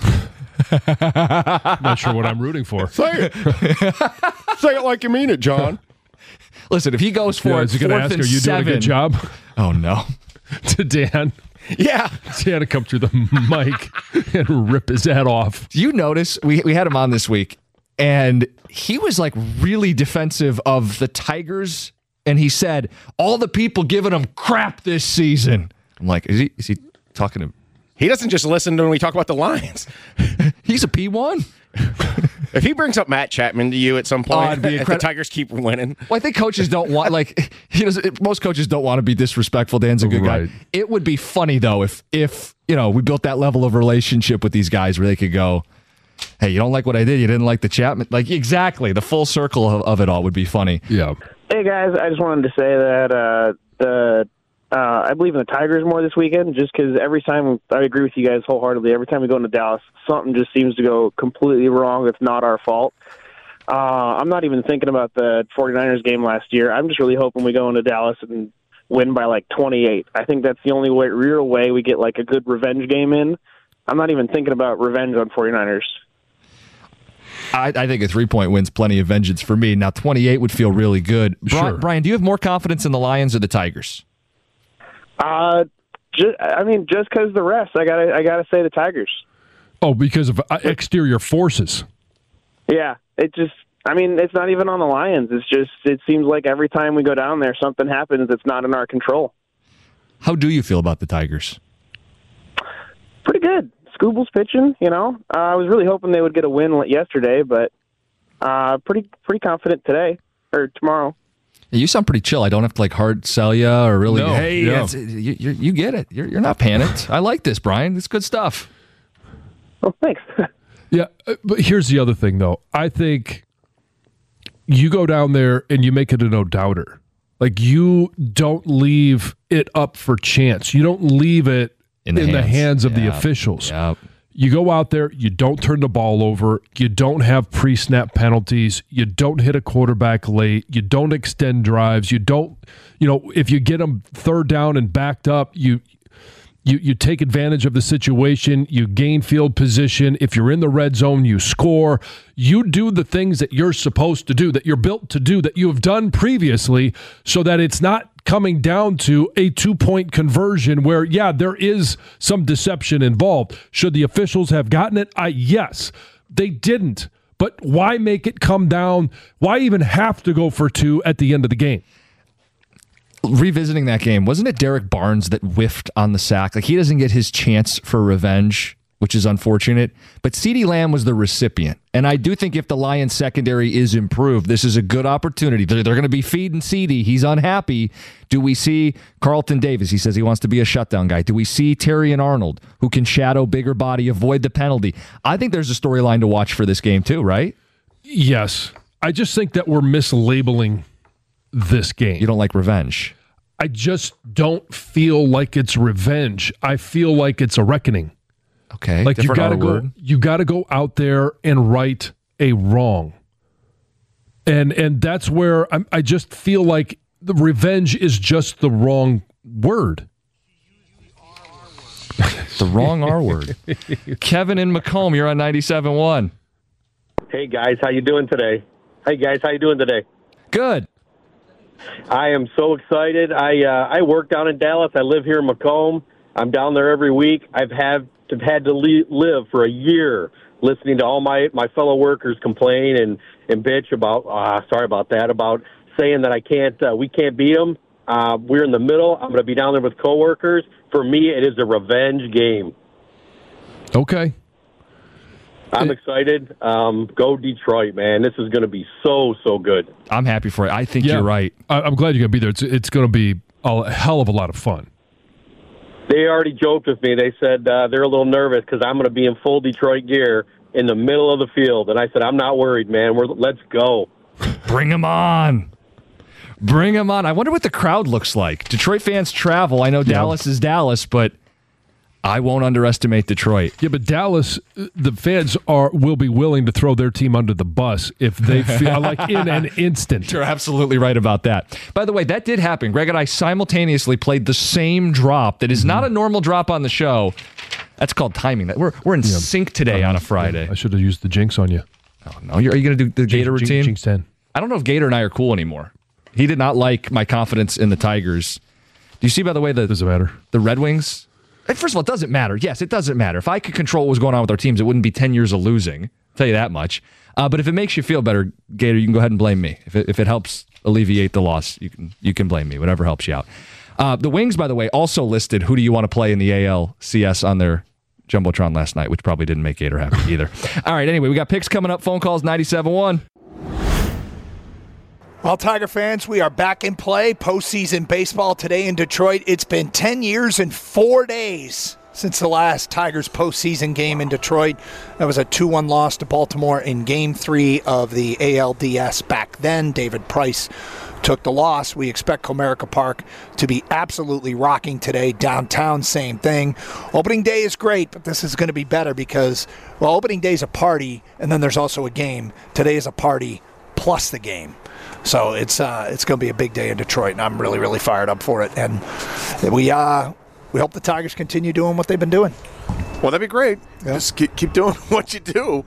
Not sure what I'm rooting for. Say it. Say it like you mean it, John. Listen, if he goes for it, is he going to ask, are you doing a good job? Oh, no. To Dan. Yeah. Dan to come through the mic and rip his head off. Do you notice, we had him on this week, and he was like really defensive of the Tigers, and he said, all the people giving them crap this season. I'm like, is he talking to... He doesn't just listen to when we talk about the Lions. He's a P1. If he brings up Matt Chapman to you at some point, if the Tigers keep winning. Well, I think coaches don't want, most coaches don't want to be disrespectful. Dan's a good guy. It would be funny, though, if we built that level of relationship with these guys where they could go, hey, you don't like what I did? You didn't like the Chapman? Like, exactly. The full circle of it all would be funny. Yeah. Hey, guys, I just wanted to say that I believe in the Tigers more this weekend, just because every time, I agree with you guys wholeheartedly, every time we go into Dallas, something just seems to go completely wrong. It's not our fault. I'm not even thinking about the 49ers game last year. I'm just really hoping we go into Dallas and win by like 28. I think that's the only real way we get like a good revenge game in. I'm not even thinking about revenge on 49ers. I think a 3-point win's plenty of vengeance for me. Now, 28 would feel really good. Sure. Brian, do you have more confidence in the Lions or the Tigers? Just because the refs, I gotta say the Tigers. Oh, because of exterior forces. Yeah, it's not even on the Lions. It seems like every time we go down there, something happens that's not in our control. How do you feel about the Tigers? Pretty good. Scooble's pitching, I was really hoping they would get a win yesterday, but pretty confident today or tomorrow. You sound pretty chill. I don't have to hard sell you or really. No, hey, yeah. You get it. You're not panicked. I like this, Brian. It's good stuff. Oh, thanks. Yeah, but here's the other thing, though. I think you go down there and you make it a no-doubter. You don't leave it up for chance. You don't leave it in the hands of the officials. Yep. You go out there, you don't turn the ball over, you don't have pre-snap penalties, you don't hit a quarterback late, you don't extend drives, you don't, if you get them third down and backed up, you take advantage of the situation, you gain field position. If you're in the red zone, you score. You do the things that you're supposed to do, that you're built to do, that you have done previously, so that it's not coming down to a 2-point conversion where, there is some deception involved. Should the officials have gotten it? Yes. They didn't. But why make it come down? Why even have to go for 2 at the end of the game? Revisiting that game, wasn't it Derek Barnes that whiffed on the sack? He doesn't get his chance for revenge, which is unfortunate. But CeeDee Lamb was the recipient. And I do think if the Lions secondary is improved, this is a good opportunity. They're going to be feeding CeeDee. He's unhappy. Do we see Carlton Davis? He says he wants to be a shutdown guy. Do we see Terry and Arnold, who can shadow bigger body, avoid the penalty? I think there's a storyline to watch for this game too, right? Yes. I just think that we're mislabeling this game. You don't like revenge? I just don't feel like it's revenge. I feel like it's a reckoning. Okay. You gotta go out there and right a wrong. And that's where I just feel like the revenge is just the wrong word. The wrong R word. Kevin in Macomb, you're on 97.1. Hey guys, how you doing today? Good. I am so excited. I work down in Dallas. I live here in Macomb. I'm down there every week. I've had to live for a year listening to all my fellow workers complain and bitch about about saying that we can't beat them. We're in the middle. I'm going to be down there with coworkers. For me, it is a revenge game. Okay. I'm excited. Go Detroit, man. This is going to be so good. I'm happy for it. I think you're right. I'm glad you're going to be there. It's going to be a hell of a lot of fun. They already joked with me. They said they're a little nervous because I'm going to be in full Detroit gear in the middle of the field. And I said, I'm not worried, man. Let's go. Bring them on. Bring them on. I wonder what the crowd looks like. Detroit fans travel. I know Dallas is Dallas, but I won't underestimate Detroit. Yeah, but Dallas, the fans will be willing to throw their team under the bus if they feel like in an instant. You're absolutely right about that. By the way, that did happen. Greg and I simultaneously played the same drop that is not a normal drop on the show. That's called timing. We're in sync today on a Friday. I should have used the jinx on you. Oh, no. Are you going to do the Gator routine? Jinx 10. I don't know if Gator and I are cool anymore. He did not like my confidence in the Tigers. Do you see, by the way, doesn't matter. The Red Wings? First of all, it doesn't matter. Yes, it doesn't matter. If I could control what was going on with our teams, it wouldn't be 10 years of losing. I'll tell you that much. But if it makes you feel better, Gator, you can go ahead and blame me. If it helps alleviate the loss, you can blame me. Whatever helps you out. The Wings, by the way, also listed who do you want to play in the ALCS on their Jumbotron last night, which probably didn't make Gator happy either. All right, anyway, we got picks coming up. Phone calls 97.1. Well, Tiger fans, we are back in play. Postseason baseball today in Detroit. It's been 10 years and 4 days since the last Tigers postseason game in Detroit. That was a 2-1 loss to Baltimore in Game 3 of the ALDS back then. David Price took the loss. We expect Comerica Park to be absolutely rocking today. Downtown, same thing. Opening day is great, but this is going to be better because, well, opening day is a party, and then there's also a game. Today is a party plus the game. So it's going to be a big day in Detroit, and I'm really, really fired up for it. And we hope the Tigers continue doing what they've been doing. Well, that'd be great. Yeah. Just keep doing what you do.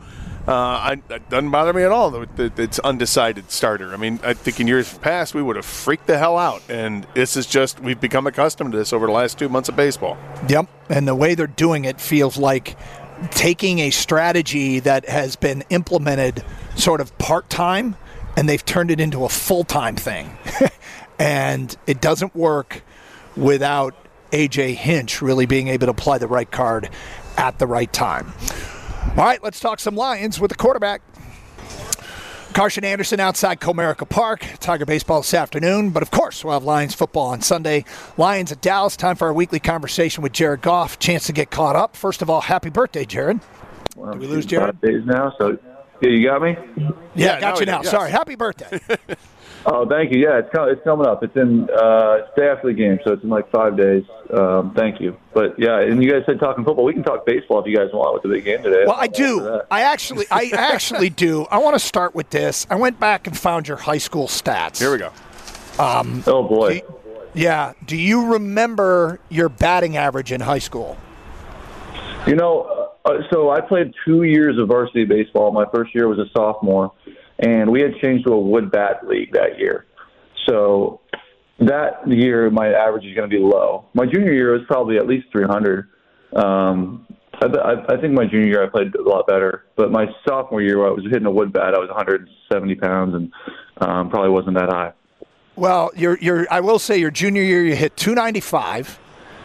It doesn't bother me at all that it's undecided starter. I mean, I think in years past we would have freaked the hell out, and this is just we've become accustomed to this over the last 2 months of baseball. Yep, and the way they're doing it feels like taking a strategy that has been implemented sort of part-time, and they've turned it into a full-time thing. And it doesn't work without A.J. Hinch really being able to apply the right card at the right time. All right, let's talk some Lions with the quarterback. Carson Anderson outside Comerica Park. Tiger baseball this afternoon. But, of course, we'll have Lions football on Sunday. Lions at Dallas. Time for our weekly conversation with Jared Goff. Chance to get caught up. First of all, happy birthday, Jared. Well, did we lose Jared? 5 days now, so yeah, you got me? Yeah, got you now. Yes. Sorry. Happy birthday. Oh, thank you. Yeah, it's coming up. It's in it's day after the game, so it's in like 5 days. Thank you. But yeah, and you guys said talking football. We can talk baseball if you guys want with the big game today. Well, I do. I actually do. I want to start with this. I went back and found your high school stats. Here we go. Oh boy. Do you remember your batting average in high school? You know, so I played 2 years of varsity baseball. My first year was a sophomore. And we had changed to a wood bat league that year. So that year, my average is going to be low. My junior year was probably at least 300. I think my junior year I played a lot better. But my sophomore year, where I was hitting a wood bat, I was 170 pounds and probably wasn't that high. Well, I will say your junior year you hit 295.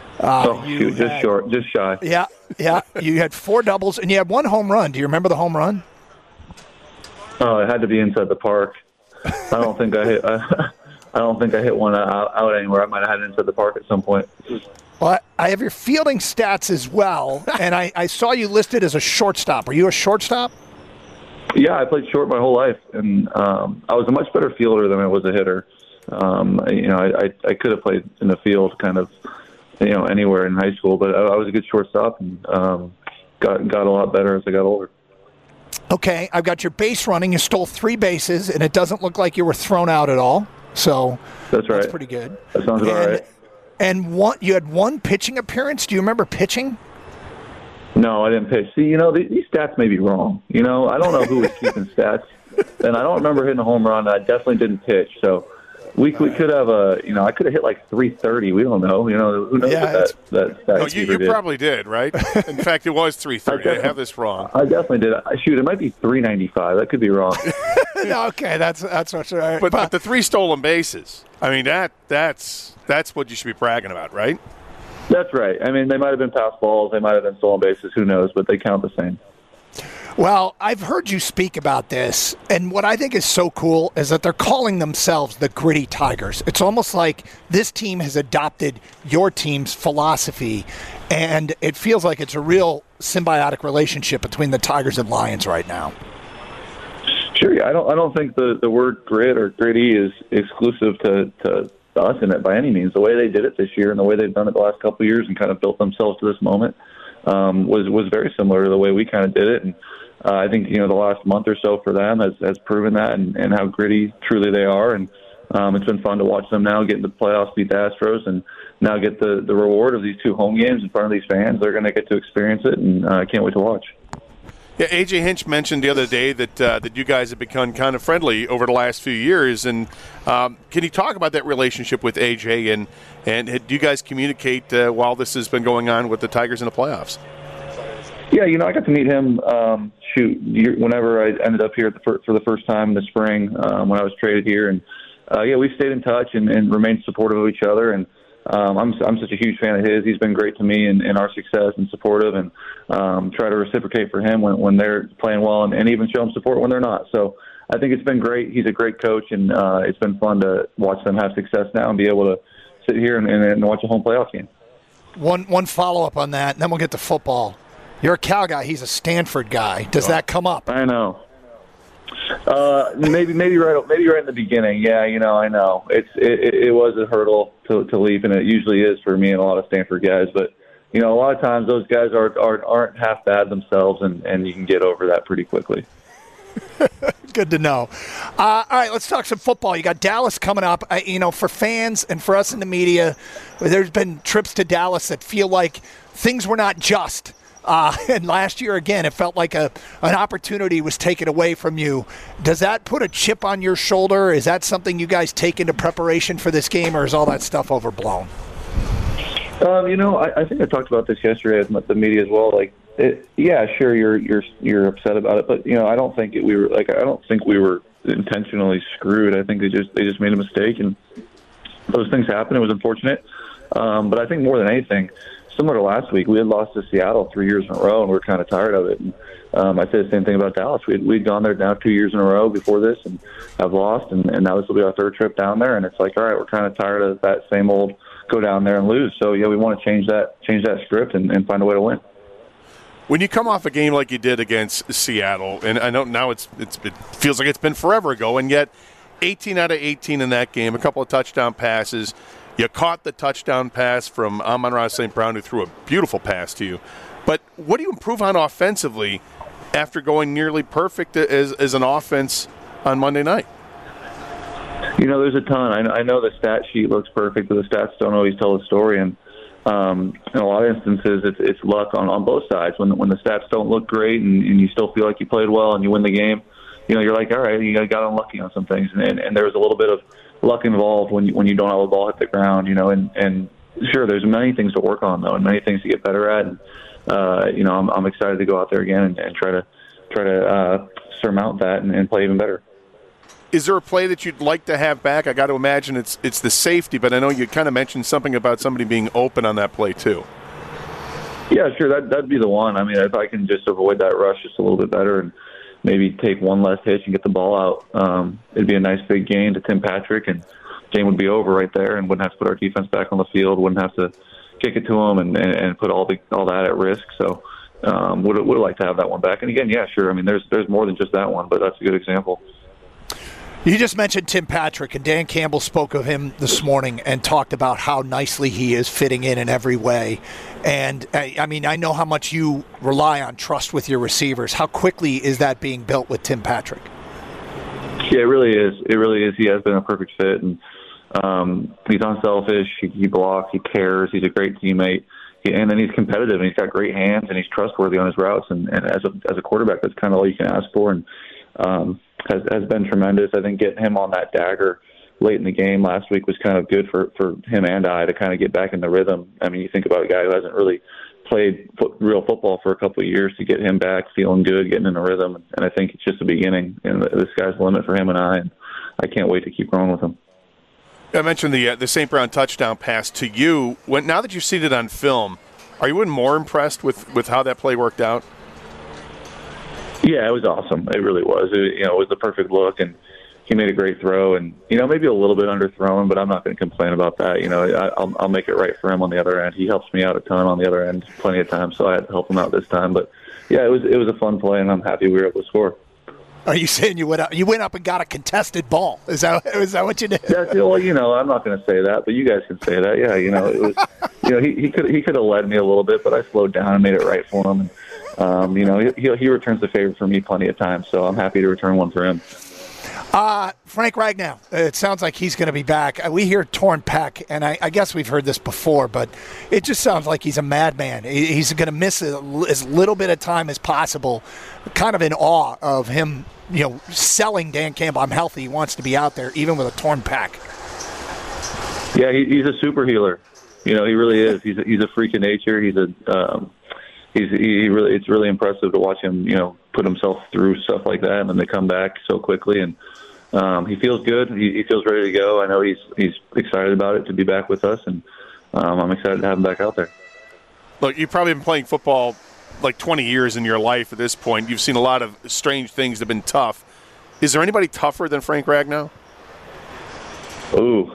Just shy. Yeah. You had 4 doubles and you had 1 home run. Do you remember the home run? Oh, it had to be inside the park. I don't think I hit one out anywhere. I might have had it inside the park at some point. Well, I have your fielding stats as well, and I saw you listed as a shortstop. Are you a shortstop? Yeah, I played short my whole life, and I was a much better fielder than I was a hitter. I could have played in the field kind of, anywhere in high school, but I was a good shortstop and got a lot better as I got older. Okay, I've got your base running. You stole 3 bases, and it doesn't look like you were thrown out at all. So that's right. That's pretty good. That sounds about right. And you had 1 pitching appearance. Do you remember pitching? No, I didn't pitch. See, these stats may be wrong. I don't know who was keeping stats, and I don't remember hitting a home run. I definitely didn't pitch. So we could have I could have hit like 330. We don't know. Who knows that you probably did, right? In fact, it was 330. I have this wrong. I definitely did. Shoot, it might be 395. That could be wrong. Okay, that's what's right. But the 3 stolen bases. I mean, that's what you should be bragging about, right? That's right. I mean, they might have been pass balls. They might have been stolen bases. Who knows? But they count the same. Well, I've heard you speak about this, and what I think is so cool is that they're calling themselves the Gritty Tigers. It's almost like this team has adopted your team's philosophy, and it feels like it's a real symbiotic relationship between the Tigers and Lions right now. Sure, I don't think the word grit or gritty is exclusive to us in it by any means. The way they did it this year and the way they've done it the last couple of years and kind of built themselves to this moment was very similar to the way we kind of did it. And I think, the last month or so for them has proven that and how gritty truly they are. And it's been fun to watch them now get into the playoffs, beat the Astros, and now get the reward of these 2 home games in front of these fans. They're going to get to experience it, and I can't wait to watch. Yeah, A.J. Hinch mentioned the other day that you guys have become kind of friendly over the last few years. And can you talk about that relationship with A.J. and do you guys communicate while this has been going on with the Tigers in the playoffs? Yeah, I got to meet him whenever I ended up here for the first time in the spring when I was traded here. And, we've stayed in touch and remained supportive of each other. And I'm such a huge fan of his. He's been great to me in our success and supportive, and try to reciprocate for him when they're playing well and even show him support when they're not. So I think it's been great. He's a great coach, and it's been fun to watch them have success now and be able to sit here and watch a home playoff game. One follow-up on that, and then we'll get to football. You're a Cal guy. He's a Stanford guy. Does that come up? I know. Maybe right in the beginning. Yeah, I know. It was a hurdle to leap, and it usually is for me and a lot of Stanford guys. But a lot of times those guys aren't half bad themselves, and you can get over that pretty quickly. Good to know. All right, let's talk some football. You got Dallas coming up. For fans and for us in the media, there's been trips to Dallas that feel like things were not just And last year, again, it felt like an opportunity was taken away from you. Does that put a chip on your shoulder? Is that something you guys take into preparation for this game, or is all that stuff overblown? I think I talked about this yesterday with the media as well. Like, yeah, sure, you're upset about it, but I don't think we were intentionally screwed. I think they just made a mistake, and those things happen. It was unfortunate, but I think more than anything, similar to last week, we had lost to Seattle 3 years in a row, and we were kind of tired of it. And I said the same thing about Dallas. We'd gone there now 2 years in a row before this, and have lost, and now this will be our third trip down there. And it's like, all right, we're kind of tired of that same old go down there and lose. So yeah, we want to change that script and find a way to win. When you come off a game like you did against Seattle, and I know now it feels like it's been forever ago, and yet 18 out of 18 in that game, a couple of touchdown passes. You caught the touchdown pass from Amon-Ra St. Brown, who threw a beautiful pass to you. But what do you improve on offensively after going nearly perfect as an offense on Monday night? There's a ton. I know the stat sheet looks perfect, but the stats don't always tell the story. And in a lot of instances, it's luck on both sides. When the stats don't look great and you still feel like you played well and you win the game, you're like, all right, you got unlucky on some things. And there was a little bit of luck involved when you don't have a ball hit the ground, and sure, there's many things to work on, though, and many things to get better at. And, I'm excited to go out there again and try to surmount that and play even better. Is there a play that you'd like to have back? I got to imagine it's the safety, but I know you kind of mentioned something about somebody being open on that play too. Yeah, sure, that'd be the one. I mean, if I can just avoid that rush just a little bit better and maybe take one less hitch and get the ball out, it'd be a nice big gain to Tim Patrick, and game would be over right there, and wouldn't have to put our defense back on the field, wouldn't have to kick it to him and put all that at risk. So would like to have that one back. And again, yeah, sure. I mean, there's more than just that one, but that's a good example. You just mentioned Tim Patrick, and Dan Campbell spoke of him this morning and talked about how nicely he is fitting in every way. And, I mean, I know how much you rely on trust with your receivers. How quickly is that being built with Tim Patrick? Yeah, it really is. It really is. He has been a perfect fit, and he's unselfish. He blocks. He cares. He's a great teammate. And then he's competitive, and he's got great hands, and he's trustworthy on his routes. And as a quarterback, that's kind of all you can ask for. And has been tremendous. I think getting him on that dagger late in the game last week was kind of good for him and I to kind of get back in the rhythm. I mean, you think about a guy who hasn't really played real football for a couple of years, to get him back feeling good, getting in a rhythm. And I think it's just the beginning, and the sky's the limit for him and I can't wait to keep growing with him. I mentioned the St. Brown touchdown pass to you. Now that you've seen it on film, are you even more impressed with how that play worked out? Yeah, it was awesome. It really was. It was the perfect look, and he made a great throw. And maybe a little bit underthrown, but I'm not going to complain about that. I'll make it right for him on the other end. He helps me out a ton on the other end, plenty of times, so I had to help him out this time. But yeah, it was a fun play, and I'm happy we were able to score. Are you saying you went up and got a contested ball? Is that what you did? Yeah, well, I'm not going to say that, but you guys can say that. Yeah, it was. He could have led me a little bit, but I slowed down and made it right for him. And, he returns the favor for me plenty of times, so I'm happy to return one for him. Frank Ragnow, it sounds like he's going to be back. We hear torn pec, and I guess we've heard this before, but it just sounds like he's a madman. He's going to miss as little bit of time as possible. Kind of in awe of him, selling Dan Campbell, I'm healthy, he wants to be out there, even with a torn pec. Yeah, he's a super healer. He really is. He's a freak of nature. It's really impressive to watch him, put himself through stuff like that, and then they come back so quickly. And he feels good. He feels ready to go. I know he's excited about it, to be back with us, and I'm excited to have him back out there. Look, you've probably been playing football like 20 years in your life at this point. You've seen a lot of strange things that have been tough. Is there anybody tougher than Frank Ragnow? Ooh.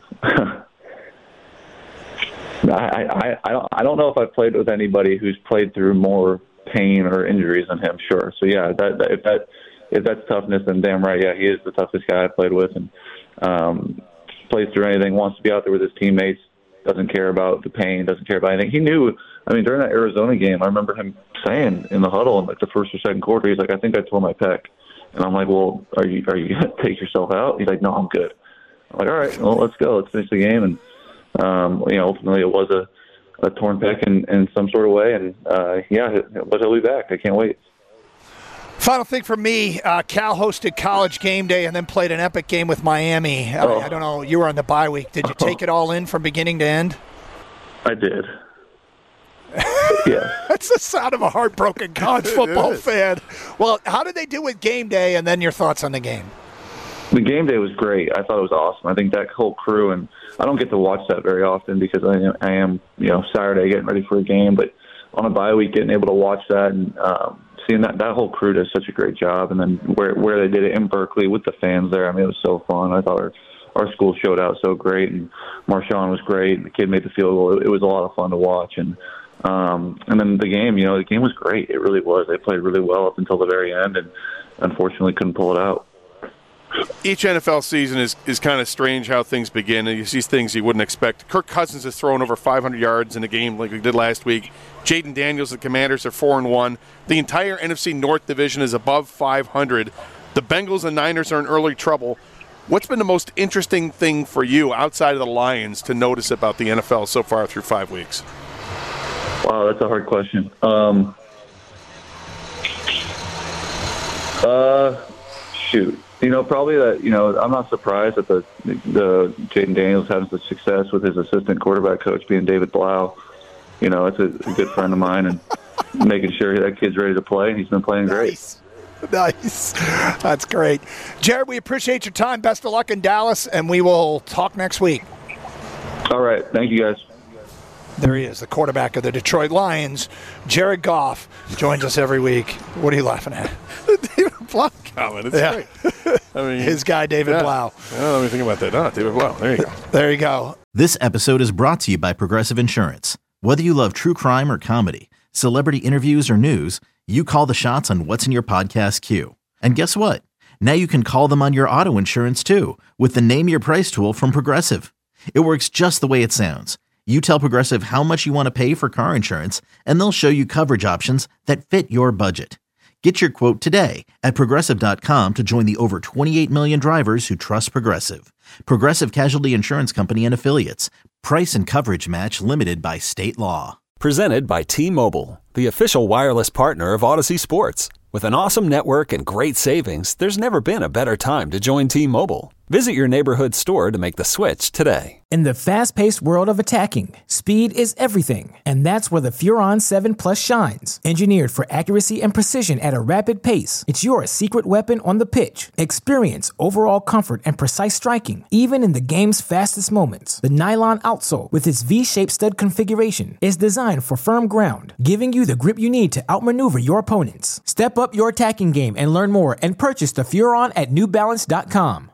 I don't know if I've played with anybody who's played through more pain or injuries than him. Sure. So yeah, if that's toughness, then damn right, yeah, he is the toughest guy I played with, and plays through anything, wants to be out there with his teammates, doesn't care about the pain, doesn't care about anything. He knew. I mean, during that Arizona game, I remember him saying in the huddle in like the first or second quarter, he's like, "I think I tore my pec," and I'm like, "Well, are you gonna take yourself out?" He's like, "No, I'm good." I'm like, "All right, well, let's go. Let's finish the game." And ultimately, it was a torn pec in some sort of way. And but he'll be back. I can't wait. Final thing for me, Cal hosted College Game Day and then played an epic game with Miami. I don't know, you were on the bye week. Did you take it all in from beginning to end? I did. Yeah. That's the sound of a heartbroken college football fan. Well, how did they do with Game Day, and then your thoughts on the game? The Game Day was great. I thought it was awesome. I think that whole crew, and I don't get to watch that very often because I am Saturday getting ready for a game, but on a bye week getting able to watch that and seeing that whole crew does such a great job. And then where they did it in Berkeley with the fans there, I mean, it was so fun. I thought our school showed out so great, and Marshawn was great. The kid made the field goal. It was a lot of fun to watch. And then the game, the game was great. It really was. They played really well up until the very end, and unfortunately couldn't pull it out. Each NFL season is kind of strange how things begin, and you see things you wouldn't expect. Kirk Cousins has thrown over 500 yards in a game like we did last week. Jaden Daniels, the Commanders, are 4-1. The entire NFC North division is above 500. The Bengals and Niners are in early trouble. What's been the most interesting thing for you outside of the Lions to notice about the NFL so far through 5 weeks? Wow, that's a hard question. Shoot. Probably that, I'm not surprised that the Jaden Daniels having such success with his assistant quarterback coach being David Blau. It's a good friend of mine, and making sure that kid's ready to play, and he's been playing great. Nice. That's great. Jared, we appreciate your time. Best of luck in Dallas, and we will talk next week. All right. Thank you, guys. There he is, the quarterback of the Detroit Lions, Jared Goff, joins us every week. What are you laughing at? David Blau comment. It's great. I mean, his guy, David Blau. Let me think about that. David Blau. There you go. There you go. This episode is brought to you by Progressive Insurance. Whether you love true crime or comedy, celebrity interviews or news, you call the shots on what's in your podcast queue. And guess what? Now you can call them on your auto insurance too with the Name Your Price tool from Progressive. It works just the way it sounds. You tell Progressive how much you want to pay for car insurance, and they'll show you coverage options that fit your budget. Get your quote today at Progressive.com to join the over 28 million drivers who trust Progressive. Progressive Casualty Insurance Company and Affiliates. Price and coverage match limited by state law. Presented by T-Mobile, the official wireless partner of Odyssey Sports. With an awesome network and great savings, there's never been a better time to join T-Mobile. Visit your neighborhood store to make the switch today. In the fast-paced world of attacking, speed is everything, and that's where the Furon 7 Plus shines. Engineered for accuracy and precision at a rapid pace, it's your secret weapon on the pitch. Experience overall comfort and precise striking, even in the game's fastest moments. The nylon outsole, with its V-shaped stud configuration, is designed for firm ground, giving you the grip you need to outmaneuver your opponents. Step up your attacking game and learn more and purchase the Furon at NewBalance.com.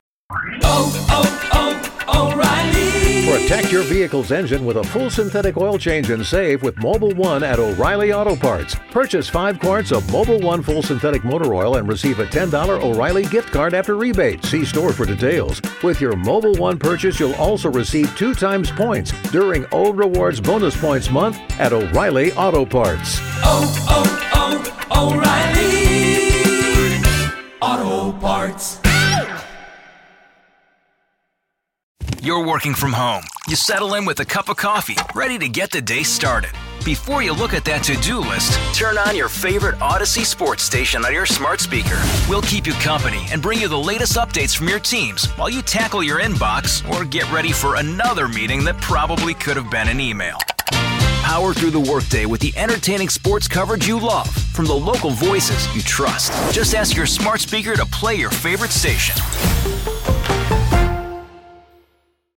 O'Reilly. Protect your vehicle's engine with a full synthetic oil change and save with Mobil 1 at O'Reilly Auto Parts. Purchase 5 quarts of Mobil 1 full synthetic motor oil and receive a $10 O'Reilly gift card after rebate. See store for details. With your Mobil 1 purchase, you'll also receive 2 times points during O Rewards Bonus Points Month at O'Reilly Auto Parts. O'Reilly Auto Parts. You're working from home. You settle in with a cup of coffee, ready to get the day started. Before you look at that to-do list, turn on your favorite Odyssey sports station on your smart speaker. We'll keep you company and bring you the latest updates from your teams while you tackle your inbox or get ready for another meeting that probably could have been an email. Power through the workday with the entertaining sports coverage you love from the local voices you trust. Just ask your smart speaker to play your favorite station.